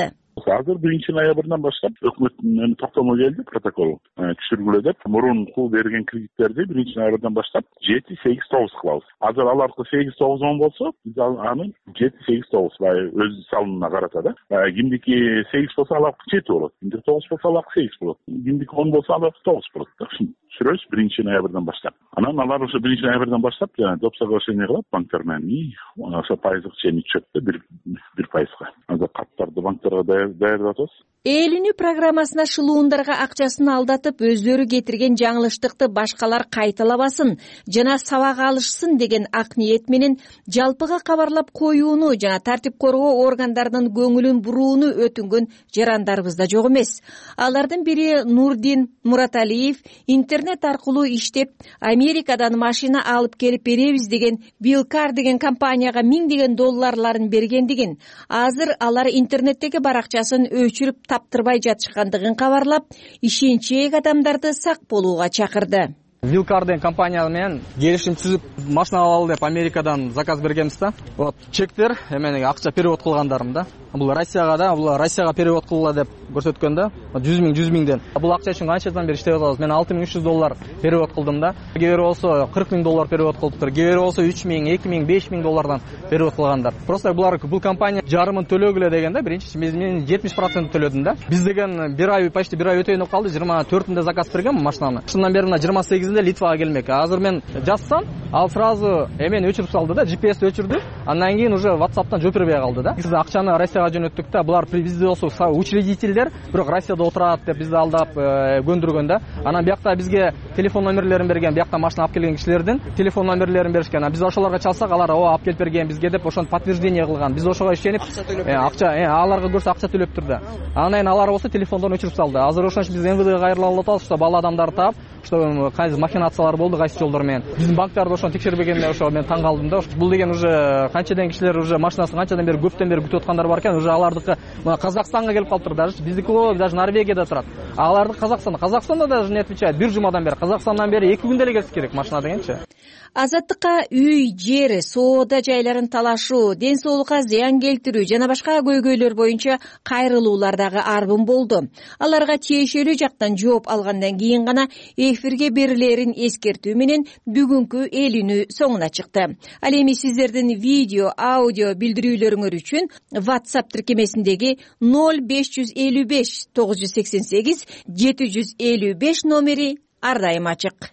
азыр биринчи ноябрдан баштап өкмөттүн токтому келди, протокол түшүргүлө деп. Мурунку берген кредиттерди биринчи ноябрдан баштап жети сегиз тогуз кылабыз. Азыр алардыкы сегиз тогуз он болсо, биз аны жети сегиз тогуз баягы өз салымына карата да. Кимдики сегиз болсо алардыкы жети болот, кимдики тогуз болсо алардыкы сегиз болот, кимдики он болсо алардыкы тогуз болот. Сүрөбүз биринчи ноябрдан баштап. Анан алар ошо биринчи ноябрдан баштап жана доп соглашение кылат банктар менен. И ошо пайыздык чейин түшөт да бир пайызга. Азыр каттарды банктарга даярдап атабыз. Эл үнү программасына шылуундарга акчасын алдатып, өздөрү кетирген жаңылыштыкты башкалар кайталабасын жана сабак алышсын деген ак ниет менен жалпыга кабарлап коюуну жана тартип коргоо органдарынын көңүлүн бурууну өтүнгөн жарандарыбыз да жок эмес. Алардын бири Нурдин Мураталиев интернет аркылуу иштеп, Америкадан машина алып келип беребиз деген Билкар деген компанияга миңдеген долларларын бергендигин, азыр алар интернеттеги баракчасын өчүрүп таптырбай жатышкандыгын кабарлап, ишенчээк адамдарды сак болууга чакырды. Вилкар деген компания менен келишим түзүп, машина алалы деп Америкадан заказ бергенбиз да. Вот чектер, эменеги акча перевод кылгандарым да. Бул Россияга да, бул Россияга перевод кылгыла деп көрсөткөн да. жүз миң жүз миңден. Бул акча үчүн канчадан бери иштеп атабыз? Мен алты миң үч жүз доллар перевод кылдым да. Кээ бир болсо кырк миң доллар перевод кылыптыр. Кээ бир болсо үч миң, эки миң, беш миң доллардан перевод кылгандар. Просто булар бул компания жарымын төлөгүлө деген да. Биринчи мен жетимиш процент төлөдүм да. Биз деген бир ай, почти бир ай өтөйүн деп калды. жыйырма төртүндө заказ бергенмин машинаны. Шундан бери мына жыйырма сегизинде Литвага келмек. Азыр мен жазсам, ал сразу эмен өчүрүп салды да, джи пи эс өчүрдү. Андан кийин уже WhatsApp'тан жооп бербей калды да. Биз акчаны Россияга жөнөттүк да. Булар бизде болсо учредительдер, бирок Россияда отурат деп бизди алдап көндүргөн да. Анан биякта бизге телефон номерлерин берген, биякта машина алып келген кишилердин телефон номерлерин беришкен. Биз ошолорго чалсак, алар о алып келип берген бизге деп ошону подтверждение кылган. Биз ошого ишенип акча, аларга көрсө акча төлөп турду. Анан кийин алар болсо телефондон өчүрүп салды. Азыр ошон үчүн биз эм вэ дэ кайрылып атабыз, что бала адамдарды таап, что кайсы махинациялар болду кайсы жолдор менен. Биздин банктарды ошону текшербегенде ошо мен таң калдым да. Бул деген уже канчадан кишилер уже машинасын канчадан бери көптөн бери күтүп аткандар бар экен. Уже алардыкы мына Казакстанга келип калыптыр, даже биздики даже Норвегияда турат. Аларды Казакстанда, Казакстанда даже не отвечает. Бир жумадан бери, Казакстандан бери эки күндө эле келсе керек машина дегенчи. Азаттыкка үй, жер, соода жайларын талашуу, ден соолукка зыян келтирүү жана башка көйгөйлөр боюнча кайрылуулар дагы арбын болду. Аларга тиешелүү жактан жооп алгандан кийин гана эфирге берилерин эскертүү менен бүгүнкү эл үнү соңуна чыкты. Ал эми сиздердин видео, аудио билдирүүлөрүңөр үчүн WhatsApp тиркемесиндеги ноль беш жүз элүү беш тогуз жүз сексен сегиз жети жүз элүү беш номери ар дайым ачык.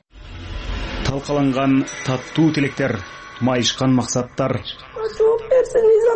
Талкаланган таттуу тилектер, майышкан максаттар. Жооп берсин, мыйзам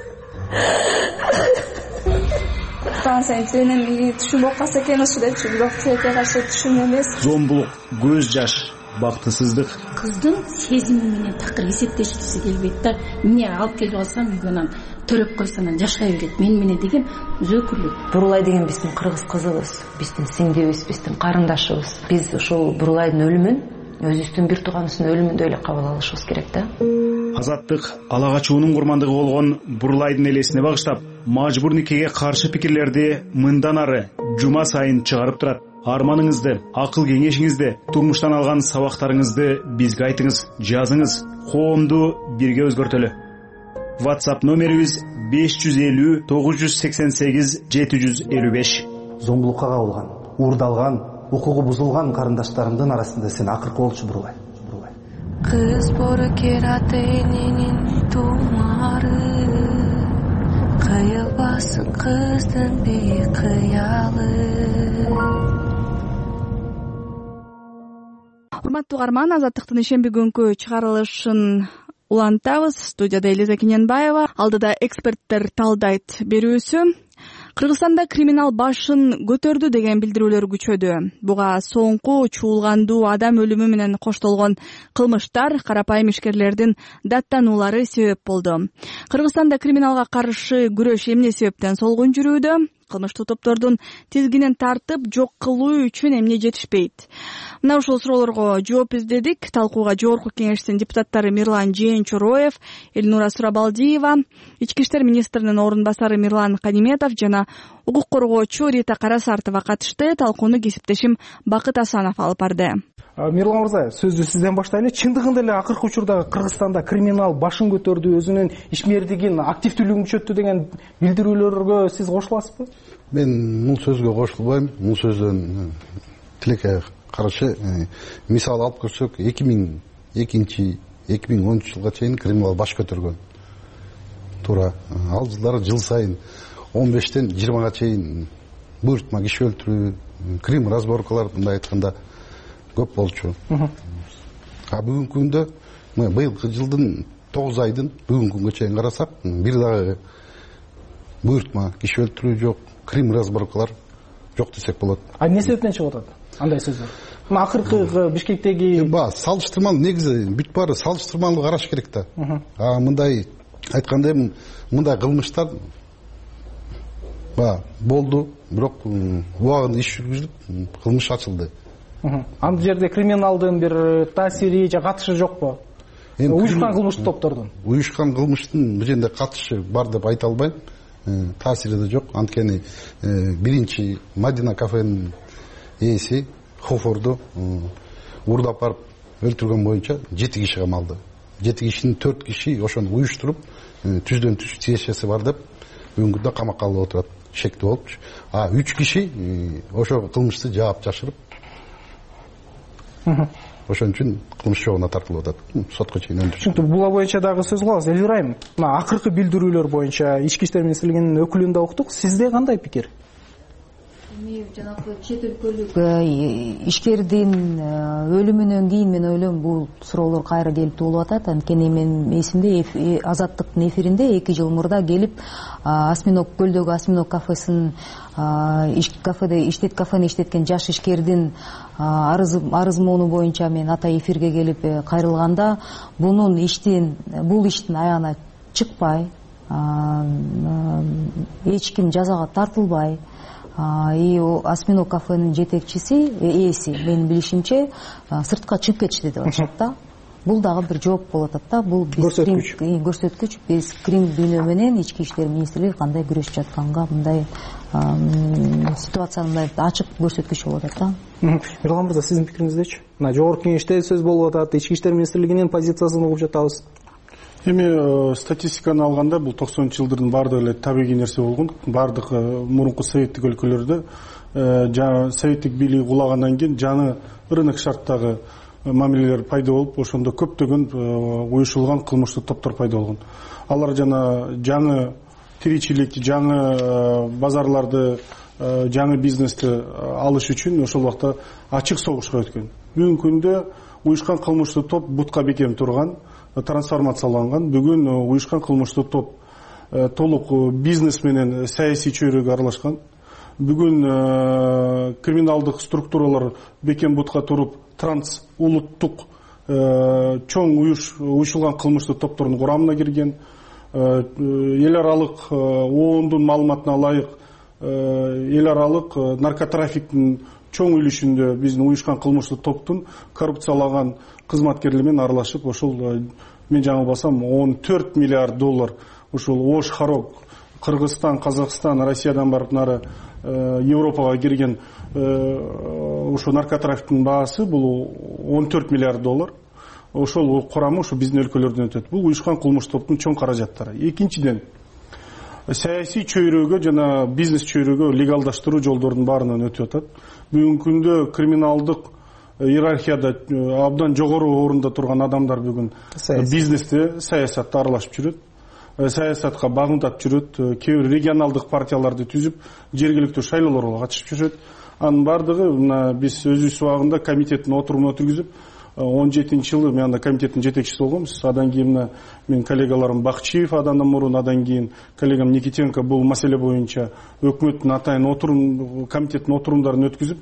Франция сенин түшүнүп калса экен ошо депчи, бирок тилекке каршы түшүм эмес. Зомбулук, көз жаш, бактысыздык. Кыздын сезими менен такыр эсептешкиси келбейт да. Эмне алып келип алсам үйгөнөн төрөп койсо анан жашай берет. Мен менен деген өзөкүлүк. Бурулай деген биздин кыргыз кызыбыз, биздин сиңдибиз, биздин карындашыбыз. Биз ушул Бурулайдын өлүмүн өзүбүздүн бир тууганыбыздын өлүмүндөй эле кабыл алышыбыз керек да. Азаттык ала качуунун курмандыгы болгон Бурулайдын элесине багыштап, мажбур никеге каршы пикирлерди мындан ары жума сайын чыгарып турат. Арманыңызды, акыл кеңешиңизди, турмуштан алган сабактарыңызды бизге айтыңыз, жазыңыз. Коомду бирге өзгөртөлү. WhatsApp номерибиз беш жүз элүү тогуз жүз сексен сегиз жети жүз элүү беш. Зомбулукка кабылган, уурдалган, укугу бузулган карындаштарымдын арасында сен акыркы болчу Бурулай. Кыз боркерат эненин тумары, кыйылбасын кыздын бейик кыялы. Урматтуу угарман, Азаттыктын ишемби күнкү чыгарылышын улантабыз. Студияда Элиза Кененбаева, алдыда эксперттер талдайт берүүсү. Кыргызстанда криминал башын көтөрдү деген билдирүүлөр күчөдү. Буга соңку чуулгандуу адам өлүмү менен коштолгон кылмыштар, карапайым ишкерлердин даттануулары себеп болду. Кыргызстанда криминалга каршы күрөш эмне себептен солгун жүрүүдө? Кылмыштуу топтордун тизгинин тартып жок кылуу үчүн эмне жетишпейт? Мына ушул суроолорго жооп издедик. Талкууга Жогорку Кеңештин депутаттары Мирлан Жээнчороев, Эльнура Сурабалдиева, Ички иштер министринин орун басары Мирлан Каниметов жана укук коргоочу Рита Карасартова катышты. Талкууну кесиптешим Бакыт Асанов алып барды. Мирлан мырза, сөздү сизден баштайлы. Чындыгында эле акыркы учурда Кыргызстанда криминал башын көтөрдү, өзүнүн ишмердигин, активдүүлүгүн күчөттү деген билдирүүлөргө сиз кошуласызбы? мен бул сөзгө кошулбайм. Бул сөздөн тилекке каршы мисал алып көрсөк, эки миң экинчи эки миң онунчу жылга чейин криминал баш көтөргөн. Туура. Ал жылдары жыл сайын он бештен жыйырмага чейин буйртма киши өлтүрүү, крим разборкалар мындай айтканда көп болчу. А бүгүнкү күндө быйылкы жылдын тогуз айдын бүгүнкү күнгө чейин карасак, бир дагы буйртма киши өлтүрүү жок, крим разборкалар жок десек болот. А эмне себептен чыгып атат андай сөздөр? Мына акыркы Бишкектеги ба салыштырмалуу, негизи бүт баары салыштырмалуу караш керек да. А мындай айткандай, мындай кылмыштар ба болду, бирок убагында иш жүргүзүлүп, кылмыш ачылды. Андый жерде криминалдын бир таасири же катышы жокпу? Уюшкан кылмыштуу топтордун. Уюшкан кылмыштын бул жерде катышы бар деп айта албайм. Таасири да жок. Анткени биринчи Мадина кафенин ээси Хофорду урдап барып өлтүргөн боюнча жети киши камалды. жети кишинин төрт киши ошону уюштуруп, түздөн түз тиешеси бар деп бүгүнкү күндө камакка алып отурат, шектүү болупчу. А үч киши ошо кылмышты жаап жашырып, ошон үчүн кылмыш жогуна тартылып атат. Сотко чейин өндүрүш. Түшүнүктүү. Була боюнча дагы сөз кылабыз. Элвира айым, мына акыркы билдирүүлөр боюнча Ички иштер министрлигинин өкүлүн да уктук. Сизде кандай пикир? Жанагы чет өлкөлүк ишкердин өлүмүнөн кийин мен ойлойм бул суроолор кайра келип туулуп атат. Анткени мен эсимде Азаттыктын эфиринде эки жыл мурда келип Осьминог көлдөгү Осьминог кафесин кафеде иштет кафени иштеткен жаш ишкердин арыз мууну боюнча мен ата эфирге келип кайрылганда бунун иштин бул иштин аягына чыкпай, эч ким жазага тартылбай, и Осьминог кафенин жетекчиси, ээси менин билишимче сыртка чыгып кетишти деп атышат да. Бул дагы бир жооп болуп атат да. Бул көрсөткүч. Көрсөткүч. Биз крим дүйнө менен Ички иштер министрлиги кандай күрөшүп жатканга мындай ситуацияны мындай ачык көрсөткүч болуп атат да. Мирлан мырза, сиздин пикириңиздечи? Мына жогорку кеңеште сөз болуп атат, Ички иштер министрлигинин позициясын угуп жатабыз. Эми статистиканы алганда бул токсонунчу жылдардын баардыгы эле табигый нерсе болгон. Баардык мурунку советтик өлкөлөрдө жана советтик бийлик кулагандан кийин жаны рынок шарттагы мамилелер пайда болуп, ошондо көптөгөн уюшулган кылмыштуу топтор пайда болгон. Алар жана жаңы тиричилик, жаңы базарларды, жаңы бизнести алыш үчүн ошол убакта ачык согушка өткөн. Бүгүнкү күндө уюшкан кылмыштуу топ бутка бекем турган, трансформацияланган. Бүгүн уюшкан кылмыштуу топ толук бизнес менен саясий чөйрөгө аралашкан. Бүгүн криминалдык структуралар бекем бутка туруп, транс улуттук чоң уюшулган кылмыштуу топтордун курамына кирген. Эл аралык оондун маалыматына ылайык эл аралык наркотрафиктин чоң үлүшүндө биздин уюшкан кылмыштуу топтун коррупциялаган кызматкерлер менен аралашып, ошол мен жаңылбасам он төрт миллиард доллар ушул Ош Харок, Кыргызстан, Казакстан, Россиядан барып нары Европага кирген ошо наркотрафиктин баасы бул он төрт миллиард доллар. Ошол курамы ушу биздин өлкөлөрдөн өтөт. Бул уюшкан кылмыш топтун чоң каражаттары. Экинчиден, саясий чөйрөгө жана бизнес чөйрөгө легалдаштыруу жолдордун баарынан өтүп атат. Бүгүнкү күндө криминалдык иерархияда абдан жогору орунда турган адамдар бүгүн бизнесте, саясатта аралашып жүрөт. Саясатка багындап жүрөт, кээ бир регионалдык партияларды түзүп, жергиликтүү шайлоолорго катышып жүрөт. Анын бардыгы мына биз өзүбүз убагында комитеттин отурумун өткүзүп, он жетинчи жылы мен анда комитеттин жетекчиси болгонбуз. Адан кийин мына менин коллегаларым Бакчиев адан мурун, адан кийин коллегам Никитенко бул маселе боюнча өкмөттүн атайын отурум комитеттин отурумдарын өткүзүп,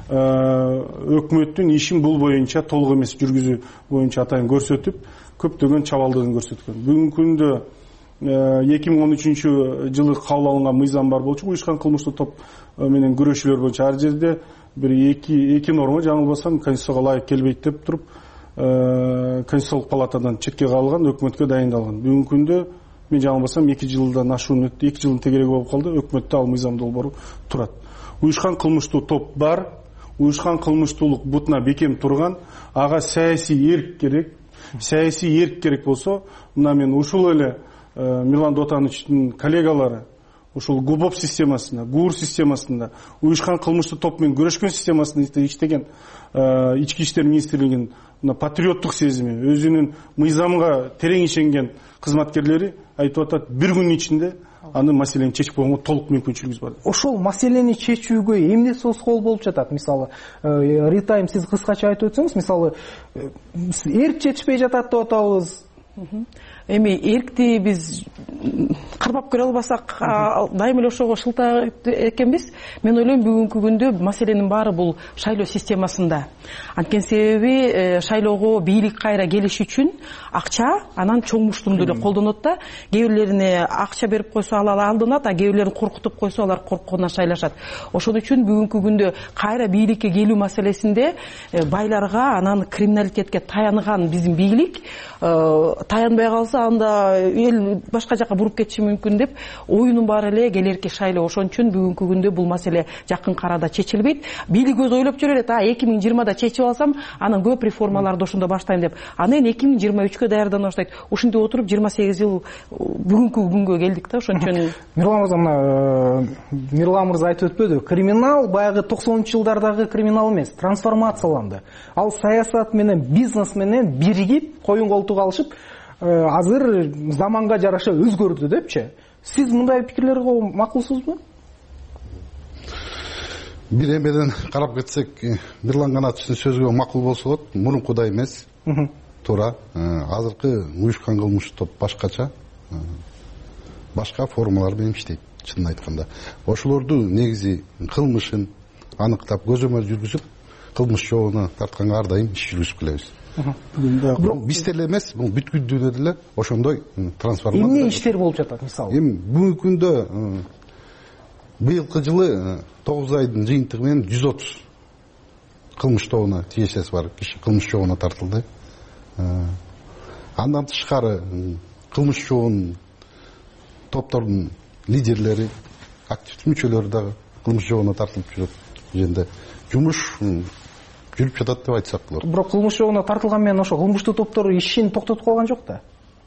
өкмөттүн ишин бул боюнча толук эмес жүргүзүү боюнча атайын көрсөтүп, көптөгөн чабалдыгын көрсөткөн. Бүгүнкү күндө эки миң он үчүнчү жылы кабыл алынган мыйзам бар болчу, уюшкан кылмыштуу топ менен күрөшүүлөр боюнча ар жерде бир эки эки норма жаңылбасам конституцияга ылайык келбейт деп туруп конституциялык палатадан четке калган, өкмөткө дайындалган. Бүгүнкү күндө мен жаңылбасам эки жылдан ашуун өттү, эки жылдын тегереги болуп калды, өкмөттө ал мыйзам долбоору турат. Уюшкан кылмыштуу топ бар, уюшкан кылмыштуулук бутуна бекем турган, ага саясий эрк керек. Саясий эрк керек болсо, мына мен ушул эле Мирлан Дотановичтин коллегалары ошол губоп системасында, гуур системасында, уюшкан кылмыштуу топ менен күрөшкөн системасында иштеген ички иштер министрлигинин мына патриоттук сезими, өзүнүн мыйзамга терең ишенген кызматкерлери айтып атат, бир күнүн ичинде аны маселени чечип койгонго толук мүмкүнчүлүгүбүз бар. Ошол маселени чечүүгө эмне тоскоол болуп жатат? Мисалы, Ритайм, сиз кыскача айтып өтсөңүз, мисалы, эрк жетишпей жатат деп атабыз. Эми эркти биз кармап көрө албасак, дайым эле ошого шылтайт экенбиз. Мен ойлойм, бүгүнкү күндө маселенин баары бул шайлоо системасында. Анткени себеби шайлоого бийлик кайра келиш үчүн акча, анан чоң муштумду эле колдонот да. Кээ бирлерине акча берип койсо алар алдынат, а кээ бирлерин коркутуп койсо алар коркконунан шайлашат. Ошон үчүн бүгүнкү күндө кайра бийликке келүү маселесинде байларга, анан криминалитетке таянган биздин бийлик таянбай калса, анда эл башка жака буруп кетиши мүмкүн деп оюнун баары эле келерки шайлоо. Ошон үчүн бүгүнкү күндө бул маселе жакын арада чечилбейт. Бийлик өзү ойлоп жүрө берет, а эки миң жыйырмада чечип алсам, анан көп реформаларды ошондо баштайм деп. Анан эки миң жыйырма үчкө даярдана баштайт. Ушинтип отуруп жыйырма сегиз жыл бүгүнкү күнгө келдик да. Ошон үчүн Мирлан мырза, мына Мирлан мырза айтып өтпөдү. Криминал баягы токсонунчу жылдардагы криминал эмес, трансформацияланды. Ал саясат менен, бизнес менен биригип, коюн колтугу алышып, азыр заманга жараша өзгөрдү депчи. Сиз мындай пикирлерге макулсузбу? Бир эмеден карап кетсек, Мирлан Канатовдун сөзгө макул болсо болот, мурункудай эмес. Туура. Азыркы уюшкан кылмыштуу топ башкача, башка формалар менен иштейт, чынын айтканда. Ошолорду негизи кылмышын аныктап, көзөмөл жүргүзүп, кылмыш жообуна тартканга ар дайым иш жүргүзүп келебиз. Бизде эле эмес, бул бүткүл дүйнөдө эле ошондой трансформация. Эмне иштер болуп жатат, мисалы? Эми бүгүнкү күндө быйылкы жылы тогуз айдын жыйынтыгы менен жүз отуз кылмыш тобуна тиешеси бар киши кылмыш жообуна тартылды. Андан тышкары кылмыш жообунун топтордун лидерлери, активдүү мүчөлөрү дагы кылмыш жообуна тартылып жүрөт. Жерде жумуш жүрүп жатат деп айтсак болот. Бирок кылмыш жообуна тартылган менен ошо кылмыштуу топтор ишин токтотуп калган жок да.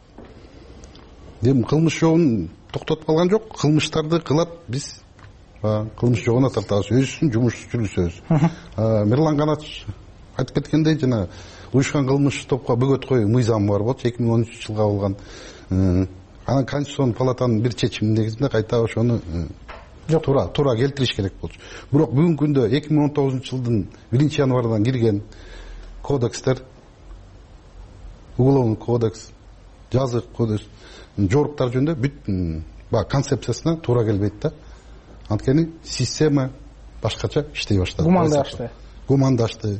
Эми кылмыш жообун токтотуп калган жок, кылмыштарды кылат биз. Кылмыш жообуна тартабыз, өзүбүздүн жумуш жүргүзөбүз. Мирлан Канатович айтып кеткендей, жана уюшкан кылмыш топко бөгөт коюу мыйзамы бар болчу, эки миң он үчүнчү жылга болгон. Анан Конституцион палатанын бир чечиминин негизинде кайта ошону туура туура келтириш керек болчу. Бирок бүгүнкү күндө эки миң он тогузунчу жылдын биринчи январынан кирген кодекстер, уголовный кодекс, жазык кодекс, жоруктар жөнүндө бүт концепциясына туура келбейт да. Анткени система башкача иштей баштады. Гумандашты. Гумандашты.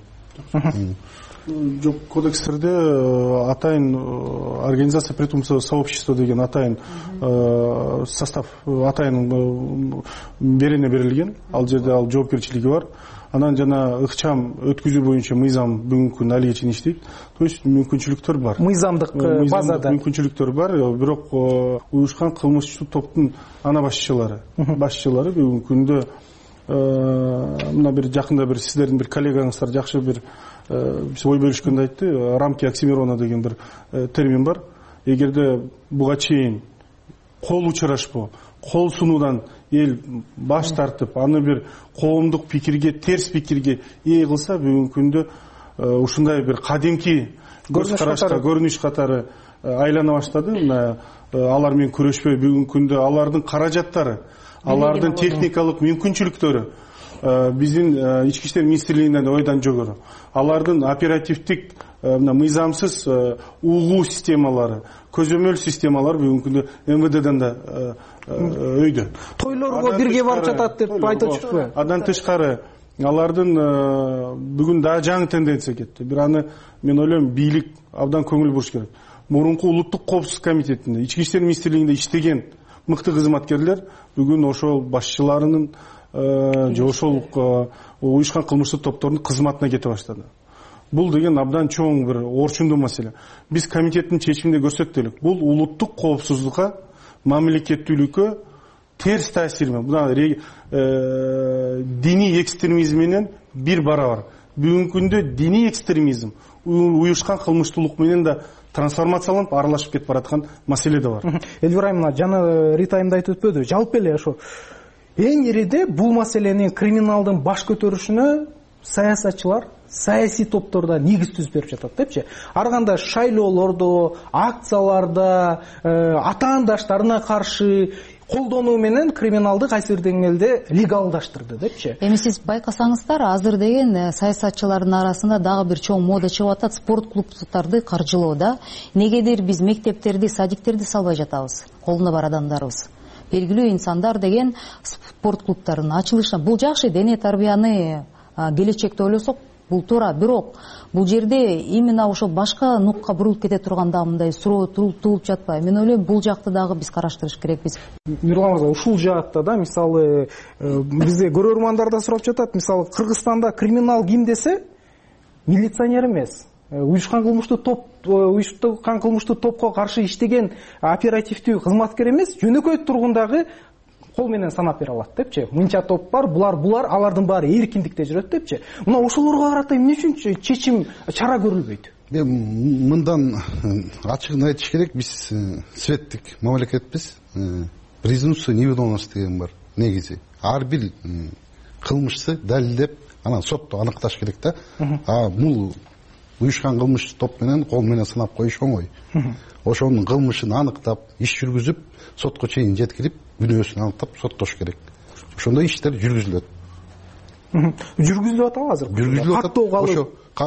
Жок, кодекстерде атайын организация преступного сообщества деген атайын состав, атайын берене берилген. Ал жерде ал жоопкерчилиги бар. Анан жана ыкчам өткүзүү боюнча мыйзам бүгүнкү күндө али чейин иштейт. То есть мүмкүнчүлүктөр бар. Мыйзамдык базада мүмкүнчүлүктөр бар, бирок уюшкан кылмыштуу топтун ана башчылары, башчылары бүгүнкү күндө мына бир жакында бир сиздердин бир коллегаңыздар жакшы бир ой бөлүшкөндө айтты, рамки Оксимирона деген бир термин бар. Эгерде буга чейин кол учурашпоо, кол сунуудан эл баш тартып, аны бир коомдук пикирге, терс пикирге ээ кылса, бүгүнкү күндө ушундай бир кадимки көз карашка, көрүнүш катары айлана баштады. Алар менен күрөшпөй, бүгүнкү күндө алардын каражаттары, алардын техникалык мүмкүнчүлүктөрү биздин ички иштер министрлигинен ойдан жогору. Алардын оперативдик мыйзамсыз угуу системалары, көзөмөл системалары бүгүнкү күндө эм вэ дэден да өйдө. Тойлорго бирге барып жатат деп айтып жүрбү? Андан тышкары алардын бүгүн дагы жаңы тенденция кетти. Бир аны мен ойлойм бийлик абдан көңүл буруш керек. Мурунку улуттук коопсуздук комитетинде, ички иштер министрлигинде иштеген мыкты кызматкерлер бүгүн ошол башчыларынын же ошол уюшкан кылмыштуу топтордун кызматына кете баштады. Бул деген абдан чоң бир орчундуу маселе. Биз комитеттин чечиминде көрсөттүк элек. Бул улуттук коопсуздукка, мамлекеттүүлүккө терс таасир менен, мына диний экстремизм менен бир барабар. бүгүнкү күндө диний экстремизм, уюшкан кылмыштуулук менен да трансформацияланып аралашып кетип бараткан маселе да бар. Эльвира айымына жана Рита айым да айтып өтпөдү, жалпы эле ошо эң ириде бул маселенин криминалдын баш көтөрүшүнө саясатчылар, саясий топторда негиз түзүп берип жатат депчи. Ар кандай шайлоолордо, акцияларда, атаандаштарына каршы колдонуу менен криминалды кайсы бир деңгээлде легалдаштырды депчи. Эми сиз байкасаңыздар, азыр деген саясатчылардын арасында дагы бир чоң мода чыгып атат, спорт клубдарды каржылоо да. Негедир биз мектептерди, садиктерди салбай жатабыз, колунда бар адамдарыбыз. Белгилүү инсандар деген спорт клубтарынын ачылышына, бул жакшы, дене тарбияны келечекте ойлосок бул туура, бирок бул жерде именно ошо башка нукка бурулуп кете турганда мындай суроо туулуп жатпайбы? Мен ойлойм, бул жакты дагы биз караштырыш керекпиз. Мирлан мырза, ушул жаатта да, мисалы, бизде көрөрмандар да сурап жатат, мисалы, Кыргызстанда криминал ким десе, милиционер эмес, уюшкан кылмыштуу топ, уюшкан кылмыштуу топко каршы иштеген оперативдүү кызматкер эмес, жөнөкөй тургундагы кол менен санап бере алат депчи. Мынча топ бар, булар булар, алардын баары эркиндикте жүрөт депчи. Мына ошолорго карата эмне үчүн чечим, чара көрүлбөйт? Мындан ачыгын айтыш керек, биз светтик мамлекетпиз. Презумпция невиновности деген бар негизи. Ар бир кылмышты далилдеп, анан сотто аныкташ керек да. А бул уюшкан кылмыш топ менен кол менен сынап коюш оңой. Ошонун кылмышын аныктап, иш жүргүзүп, сотко чейин жеткирип, күнөөсүн аныктап соттош керек. Ошондой иштер жүргүзүлөт. Жүргүзүлүп атабы азыр? Жүргүзүлүп атат. Ошо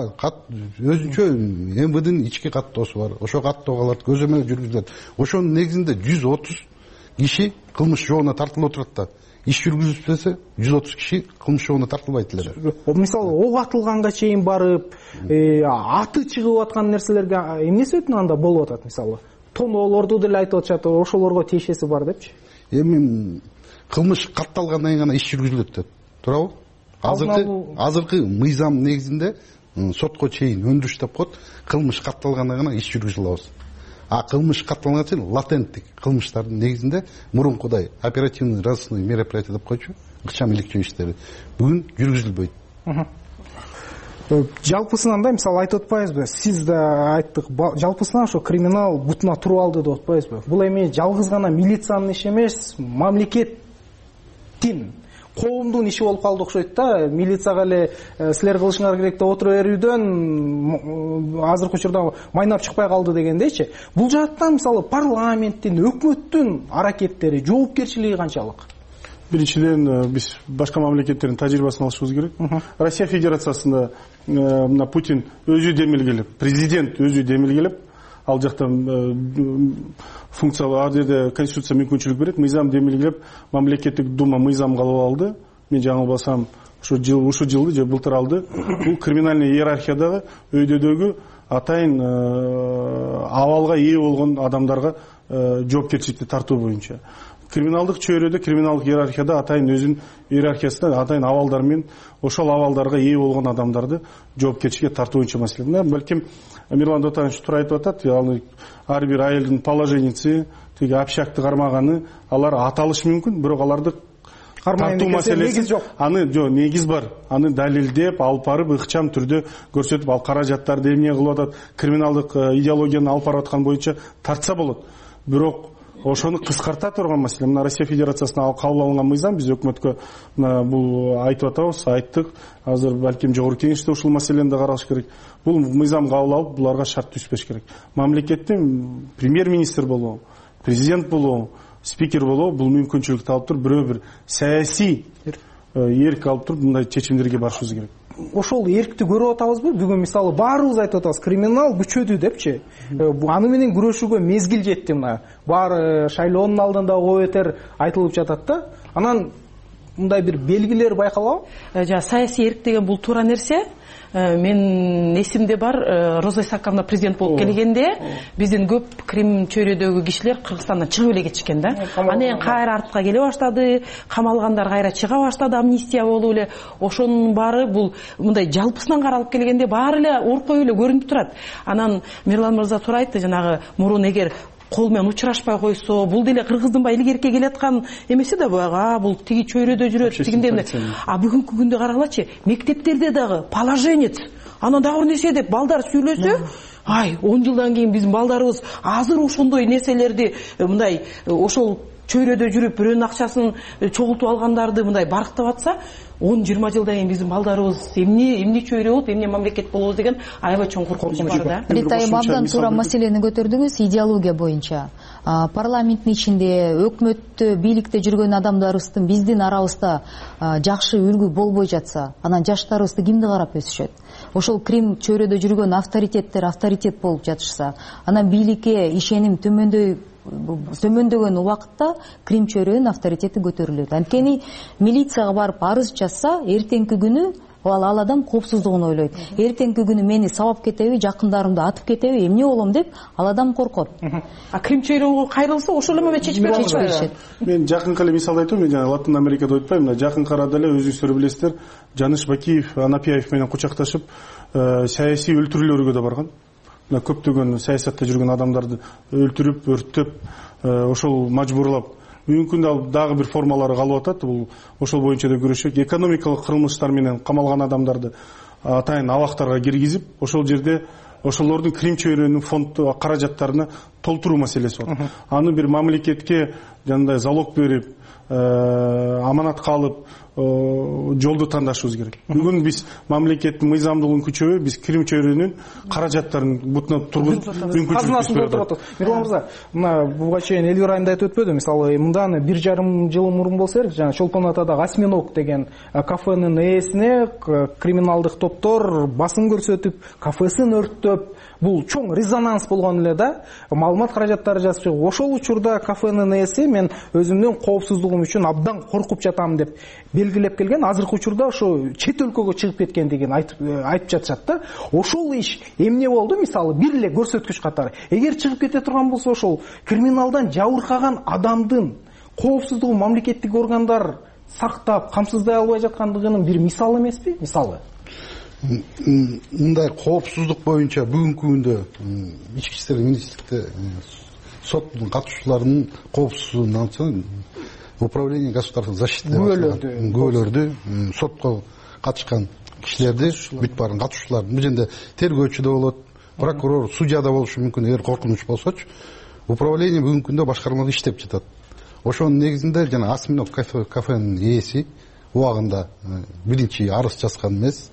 өзүнчө эм вэ дин ички каттоосу бар. Ошо каттоолар көзөмөл жүргүзүлөт. Ошонун негизинде жүз отуз киши кылмыш жообуна тартылып отурат да. Иш жүргүзүлбөсө жүз отуз киши кылмыш жообуна тартылбайт эле. Мисалы, ок атылганга чейин барып, аты чыгып аткан нерселерге эмне себептен анда болуп атат, мисалы? Тоноолорду деле айтып атышат, ошолорго тиешеси бар депчи. Эми кылмыш катталгандан кийин гана иш жүргүзүлөт деп. Туурабы? Азыркы азыркы мыйзам негизинде сотко чейин өндүрүш деп коет, кылмыш катталгандан гана иш жүргүзүлө алабыз. А кылмыш катталгандан кийин латенттик кылмыштардын негизинде мурункудай оперативный разыскной мероприятие деп койчу, ыкчам иликтөө иштери бүгүн жүргүзүлбөйт. Жалпысынан да, мисалы, айтып атпайбызбы? Сиз да айттык, жалпысынан ошо криминал бутуна туруп алды деп атпайбызбы? Бул эми жалгыз гана милициянын иши эмес, мамлекеттин, коомдун иши болуп калды окшойт да. Милицияга эле силер кылышыңар керек деп отура берүүдөн азыркы учурда майнап чыкпай калды дегендейчи. Бул жааттан мисалы парламенттин, өкмөттүн аракеттери, жоопкерчилиги канчалык? Биринчиден, биз башка мамлекеттердин тажрыйбасын алышыбыз керек. Россия Федерациясында мына Путин өзү демилгелеп, президент өзү демилгелеп, ал жакта функциялуу, ал жерде конституция мүмкүнчүлүк берет, мыйзам демилгелеп, мамлекеттик дума мыйзам кылып алды. Мен жаңылбасам, ушу жыл, ушу жылды же былтыр алды. Бул криминальный иерархиядагы өйдөдөгү атайын абалга ээ болгон адамдарга жоопкерчиликти тартуу боюнча. Криминалдык чөйрөдө, криминалдык иерархияда атайын өзүнүн иерархиясында атайын абалдар менен ошол абалдарга ээ болгон адамдарды жоопкерчиликке тартуу боюнча маселе. Балким Мирлан Дотанович туура айтып атат, ар бир айылдын положениясы, тиги общакты кармаганы, алар аталышы мүмкүн, бирок аларды тартуу маселеси аны жок, негиз бар. Аны далилдеп, алып барып, ыкчам түрдө көрсөтүп, ал каражаттарды эмне кылып атат, криминалдык идеологияны алып барып аткан боюнча тартса болот. Бирок ошону кыскарта турган маселе. Мына Россия Федерациясына кабыл алынган мыйзам, биз өкмөткө бул айтып атабыз, айттык. Азыр балким жогорку кеңеште ушул маселени да караш керек. Бул мыйзам кабыл алып, буларга шарт түзбөш керек. Мамлекеттин премьер-министр болобу, президент болобу, спикер болобу, бул мүмкүнчүлүктү алып туруп, бирөө бир саясий эрк алып туруп, мындай чечимдерге барышыбыз керек. Ошол эркти көрүп атабызбы? Бүгүн мисалы баарыбыз айтып атабыз, криминал күчөдү депчи. Аны менен күрөшүүгө мезгил жетти мына. Бар шайлоонун алдында ой этер айтылып жатат да. Анан мындай бир белгилер байкалабы? Жа саясий эрк деген бул туура нерсе. Мен эсимде бар, Роза Исаковна президент болуп келгенде биздин көп Крим чөйрөдөгү кишилер Кыргызстандан чыгып эле кетишкен да. Анан кайра артка келе баштады, камалгандар кайра чыга баштады, амнистия болуп эле. Ошонун баары бул мындай жалпысынан каралып келгенде баары эле оркой эле көрүнүп турат. Анан Мирлан мырза туура айтты, жанагы мурун эгер кол менен учурашпай койсо, бул деле кыргыздын баягы илгерки келаткан эмеси да баягы, бул тиги чөйрөдө жүрөт, тигинде эмне. А бүгүнкү күндө карагылачы, мектептерде дагы положенец, анан дагы бир нерсе деп балдар сүйлөсө, ай, он жылдан кийин биздин балдарыбыз азыр ошондой нерселерди мындай ошол чөйрөдө жүрүп бирөөнүн акчасын чогултуп алгандарды мындай барктап атса, он жыйырма жылдан кийин биздин балдарыбыз эмне эмне чөйрө болуп, эмне мамлекет болобуз деген аябай чоң коркунуч бар да. Рита айым, абдан туура маселени көтөрдүңүз. Идеология боюнча парламенттин ичинде, өкмөттө, бийликте жүргөн адамдарыбыздын биздин арабызда жакшы үлгү болбой жатса, анан жаштарыбызды кимди карап өсүшөт? Ошол Крим чөйрөдө жүргөн авторитеттер авторитет болуп жатышса, анан бийликке ишеним төмөндөй төмөндөгөн убакытта Крим чөйрөнүн авторитети көтөрүлөт. Анткени милицияга барып арыз жазса, эртеңки күнү ал ал адам коопсуздугун ойлойт. Эртеңки күнү мени сабап кетеби, жакындарымды атып кетеби, эмне болом деп ал адам коркот. А Крим чөйрөгө кайрылса, ошол эле чечип беришет. Мен жакынкы эле мисал айтам, мен жана Латын Америкада өтпөйм, мына жакынкы арада эле өзүңүздөр билесиздер, Жаныш Бакиев, Анапияев менен кучакташып, саясий өлтүрүүлөргө да барган. Мына көптөгөн саясатта жүргөн адамдарды өлтүрүп, өрттөп, ошол мажбурлап, бүгүнкү күндө ал дагы бир формалары калып атат. Бул ошол боюнча да күрөшөт. Экономикалык кылмыштар менен камалган адамдарды атайын абактарга киргизип, ошол жерде ошолордун Крим чөйрөнүн фонд каражаттарына толтуруу маселеси бар. Аны бир мамлекетке жандай залог берип, аманатка алып, жолду тандашыбыз керек. Бүгүн биз мамлекеттин мыйзамдуулугун күчөбөй, биз Крим чөйрөнүн каражаттарын бутуна тургузуп, казынасын толтуруп атат. Мирлан мырза, мына буга чейин Элвира айым да айтып өтпөдү, мисалы, мындан бир жарым жыл мурун болсо керек, жана Чолпон Атадагы Осьминог деген кафенин ээсине криминалдык топтор басым көрсөтүп, кафесин өрттөп, бул чоң резонанс болгон эле да, маалымат каражаттары жазып чыгып, ошол учурда кафенин ээси мен өзүмдүн коопсуздугум үчүн абдан коркуп жатам деп белгилеп келген. Азыркы учурда ошо чет өлкөгө чыгып кеткендигин айтып айтып жатышат да. Ошол иш эмне болду? Мисалы, бир эле көрсөткүч катары. Эгер чыгып кете турган болсо, ошол криминалдан жабыркаган адамдын коопсуздугун мамлекеттик органдар сактап, камсыздай албай жаткандыгынын бир мисалы эмеспи? Мисалы. Мындай коопсуздук боюнча бүгүнкү күндө ички иштер министрликте соттун катышууларынын коопсуздугун алсаң, управление государственной защиты күбөлөрдү, сотко катышкан кишилерди, бүт баарын катышууларды, бул жерде тергөөчү да болот, прокурор, судья да болушу мүмкүн, эгер коркунуч болсочу. Управление бүгүнкү күндө башкармада иштеп жатат. Ошонун негизинде жана Осьминог кафенин ээси убагында биринчи арыз жазган эмес,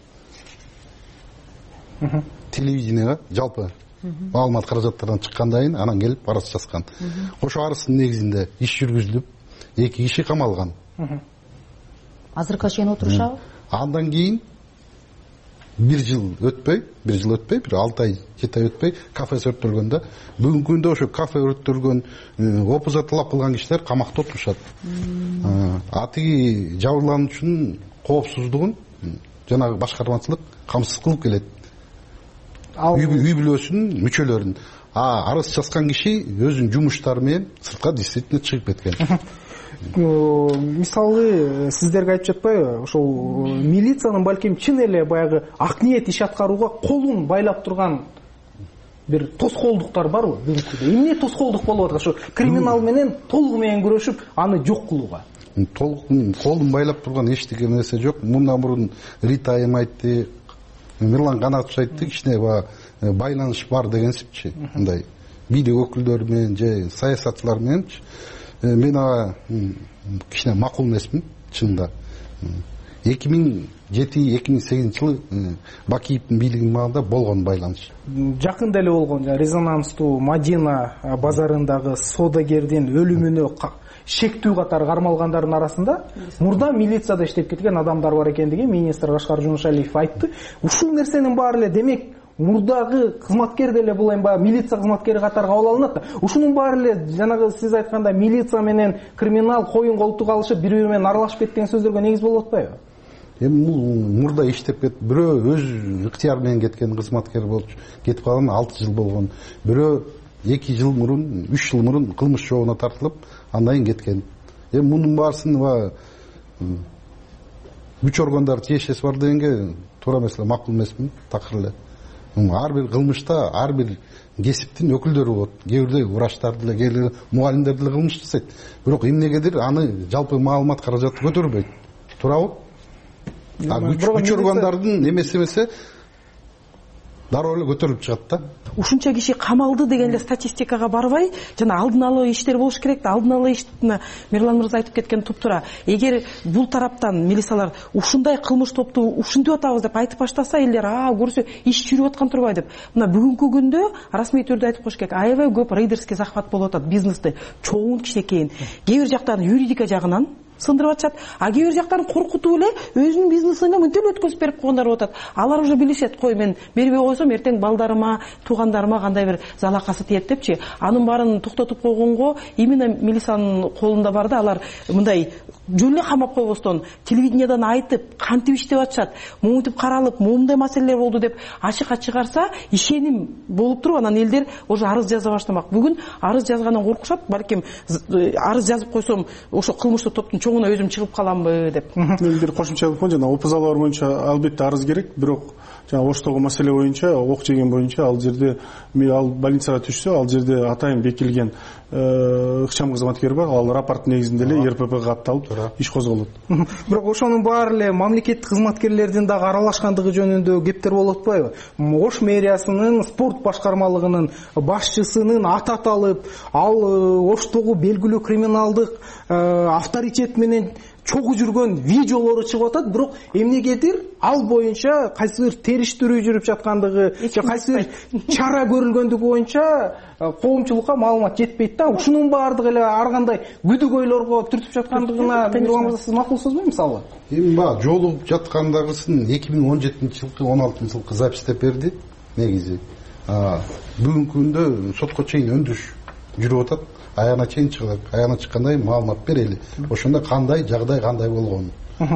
телевиденияга жалпы маалымат каражаттардан чыккандан кийин анан келип арыз жазган. Ошо арыздын негизинде иш жүргүзүлүп, эки киши камалган. Азыркыга чейин отурушабы? Андан кийин бир жыл өтпөй, бир жыл өтпөй, бир алты ай, жети ай өтпөй кафеси өрттөлгөндө, бүгүнкү күндө ошо кафе өрттөлгөн, опуза талап кылган кишилер камакта отурушат. А тиги жабырлануучунун коопсуздугун жанагы башкармачылык камсыз кылып келет. Үй бүлөсүнүн мүчөлөрүн. А арыз жазган киши өзүнүн жумуштары менен сыртка действительно чыгып кеткен. Мисалы, сиздерге айтып жатпайбы, ошол милициянын балким чын эле баягы ак ниет иш аткарууга колун байлап турган бир тоскоолдуктар барбы бүгүнкү күндө? Эмне тоскоолдук болуп атат? Ошо криминал менен толугу менен күрөшүп, аны жок кылууга. Толук колун байлап турган эчтеке нерсе жок. Мындан мурун Рита айым айтты, Мирлан Канатович айтты, кичине байланыш бар дегенсипчи, мындай бийлик өкүлдөрү менен же саясатчылар мененчи. Мен ага кичине макул эмесмин, чынында. эки миң жети эки миң сегизинчи жылы Бакиевдин бийлигинин маалында болгон байланыш. Жакында эле болгон резонанстуу Мадина базарындагы содагердин өлүмүнө шектүү катары кармалгандардын арасында мурда милицияда иштеп кеткен адамдар бар экендигин министр Кашкар Жумушалиев айтты. Ушул нерсенин баары эле демек мурдагы кызматкер деле бул эми баягы милиция кызматкери катары кабыл алынат да. Ушунун баары эле жанагы сиз айткандай милиция менен криминал коюн колтук алышып, бири-бири менен аралашып кеткен сөздөргө негиз болуп атпайбы? Эми бул мурда иштеп кет, бирөө өз ыктыяр менен кеткен кызматкер болуп кетип калган алты жыл болгон. Бирөө эки жыл мурун, үч жыл мурун кылмыш жообуна тартылып, андан кийин кеткен. Эми мунун баарысын күч органдары тиешеси бар дегенге туура эмес эле, макул эмесмин, такыр эле. ар бир кылмышта ар бир кесиптин өкүлдөрү болот. Кээ бирде врачтар деле, кээ бирде мугалимдер деле кылмыш жасайт. Бирок эмнегедир аны жалпы маалымат каражаты көтөрбөйт. Туурабы? Күч органдардын эмес эмесе дароо эле көтөрүлүп чыгат да. Ушунча киши камалды деген эле статистикага барбай, жана алдын алуу иштер болуш керек да. Алдын алуу ишти Мирлан мырза айтып кеткен туптура. Эгер бул тараптан милициялар ушундай кылмыш топту ушинтип атабыз деп айтып баштаса, элдер а көрсө иш жүрүп аткан турбай деп. Мына бүгүнкү күндө расмий түрдө айтып коюш керек. Аябай көп рейдерский захват болуп атат бизнесте. Чоң кичинекейин. Кээ бир жактан юридика жагынан сындырып атышат, а кээ бир жактан коркутуп эле өзүнүн бизнесине мынтип өткөзүп берип койгондар болуп атат. Алар уже билишет, кой мен бербей койсом эртең балдарыма, туугандарыма кандай бир залакасы тиет депчи. Анын баарын токтотуп койгонго именно милициянын колунда бар да. Алар мындай жөн эле камап койбостон телевидениядан айтып, кантип иштеп атышат, момунтип каралып, момундай маселелер болду деп ачыкка чыгарса, ишеним болуп туруп, анан элдер уже арыз жаза баштамак. Бүгүн арыз жазгандан коркушат, балким арыз жазып койсом ошо кылмыштуу топтун чоңуна өзүм чыгып каламбы деп. Элдер кошумча кылып жана опузалар боюнча албетте арыз керек, бирок жана Оштогу маселе боюнча, ок жеген боюнча ал жерде ал больницага түшсө, ал жерде атайын бекилген ыкчам кызматкер бар, ал рапорт негизинде эле эр пэ пэге катталып иш козголот. Бирок ошонун баары эле мамлекеттик кызматкерлердин дагы аралашкандыгы жөнүндө кептер болуп атпайбы? Ош мэриясынын спорт башкармалыгынын башчысынын аты аталып, ал Оштогу белгилүү криминалдык авторитет менен чогуу жүргөн видеолору чыгып атат, бирок эмнегедир ал боюнча кайсы бир териштирүү жүрүп жаткандыгы, же кайсы бир чара көрүлгөндүгү боюнча коомчулукка маалымат жетпейт да. Ушунун баардыгы эле ар кандай күдөгөйлөргө түртүп жаткандыгына Мирлан мырза сиз макулсузбу мисалы? Эми баа жолугуп жаткандыгысын эки миң он жетинчи жылкы он алтынчы жылкы запистеп берди негизи. Бүгүнкү күндө сотко чейин өндүрүш жүрүп атат. Аягына чейин чыгат. Аягына чыккандай маалымат берели. Ошондо кандай жагдай, кандай болгон.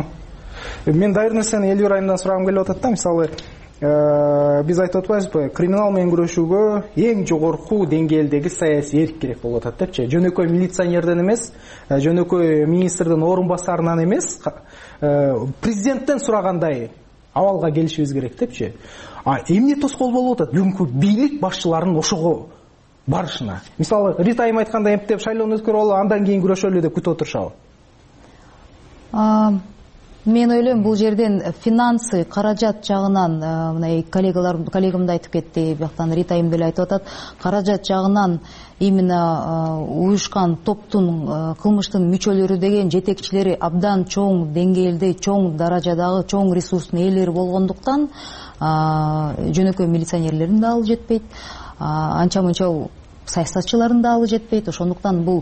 Мен дайыр нерсени Элвира айынан сурагым келип атат да, мисалы биз айтып атпайбызбы, криминал менен күрөшүүгө эң жогорку деңгээлдеги саясий эрк керек болуп атат депчи. Жөнөкөй милиционерден эмес, жөнөкөй министрдин орун басарынан эмес, президенттен сурагандай абалга келишибиз керек депчи. А эмне тоскоол болуп атат бүгүнкү бийлик башчыларынын ошого барышына? Мисалы, Рита айым айткандай эмптеп шайлоону өткөрүп алып, андан кийин күрөшөлү деп күтүп отурушабы? Мен ойлойм, бул жерден финансы, каражат жагынан, мына коллегалар, коллегам да айтып кетти, бияктан Рита айым деле айтып атат, каражат жагынан именно уюшкан топтун, кылмыштын мүчөлөрү деген жетекчилери абдан чоң деңгээлде, чоң даражадагы, чоң ресурстун ээлери болгондуктан жөнөкөй милиционерлердин да алып жетпейт. Анча мынча саясатчылардын да алы жетпейт. Ошондуктан бул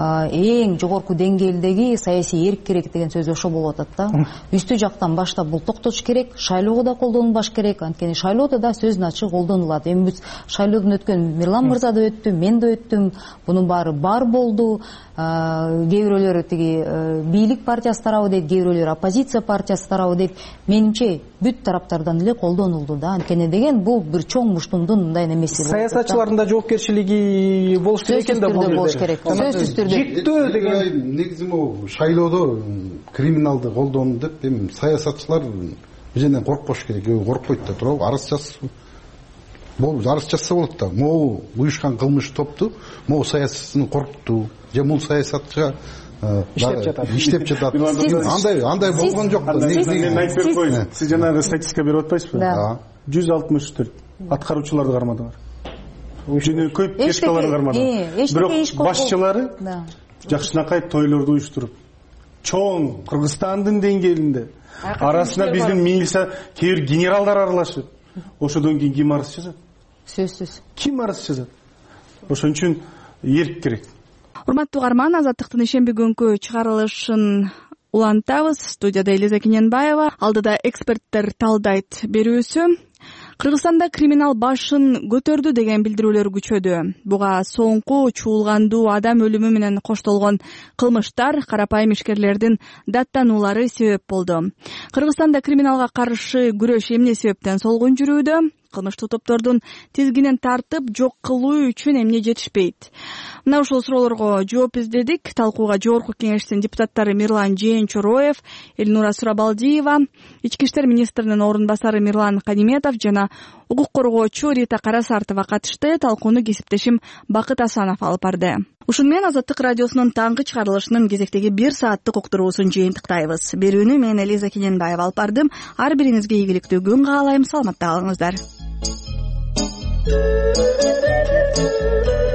эң жогорку деңгээлдеги саясий эрк керек деген сөз ошо болуп атат да. Үстү жактан баштап бул токтош керек, шайлоого да колдонулбаш керек. Анткени шайлоодо да сөзүн ачык колдонулат. Эми биз шайлоодон өткөн Мирлан мырза да өттү, мен да өттүм. Бунун баары бар болду. Кээ бирөөлөр тиги бийлик партиясы тарабы дейт, кээ бирөөлөр оппозиция партиясы тарабы дейт. Менимче бүт тараптардан эле колдонулду да. Анткени деген бул бир чоң муштумдун мындай немеси. Саясатчылардын да жоопкерчилиги болуш керек экен да, болуш керек. Сөзсүз түрдө. Жектөө деген негизи могу шайлоодо криминалды колдонду деп эми саясатчылар бизенден коркпош керек. Коркпойт да, туурабы? Арыз жазсын. Болуп, арыз жазса болот да. Могу уюшкан кылмыш топту, могу саясатчыны коркутту, же бул саясатчыга иштеп жатат. Иштеп жатат. Андай андай болгон жок. Мен айтып берип коеюн. Сиз жанагы статистика берип атпайсызбы? жүз алтымыш төрт аткаруучуларды кармадыңар. Жөнөкөй пешкаларын кармадыңар. Бирок башчылары жакшынакай тойлорду уюштуруп, чоң Кыргызстандын деңгээлинде арасына биздин милиция, кээ бир генералдар аралашып, ошодон кийин ким арыз жазат? Сөзсүз. Ким арыз жазат? Ошон үчүн эрк керек. Урматтуу угарман, Азаттыктын ишемби күнкү чыгарылышын улантабыз. Студияда Элиза Кененбаева, алдыда эксперттер талдайт берүүсү. Кыргызстанда криминал башын көтөрдү деген билдирүүлөр күчөдү. Буга соңку чуулгандуу адам өлүмү менен коштолгон кылмыштар, карапайым ишкерлердин даттануулары себеп болду. Кыргызстанда криминалга каршы күрөш эмне себептен солгун жүрүүдө? Кылмыштуу топтордун тизгинин тартып жок кылуу үчүн эмне жетишпейт? мына ушул суроолорго жооп издедик. Талкууга жогорку кеңештин депутаттары Мирлан Жээнчороев, Элнура Сурабалдиева, ички иштер министринин орун басары Мирлан Каниметов жана укук коргоочу Рита Карасартова катышты. Талкууну кесиптешим Бакыт Асанов алып барды. Ушуну менен Азаттык радиосунун таңкы чыгарылышынын кезектеги бир сааттык уктуруусун жыйынтыктайбыз. Берүүнү мен Элиза Кененбаева алып бардым. Ар бириңизге ийгиликтүү күн каалайм. Саламатта калыңыздар.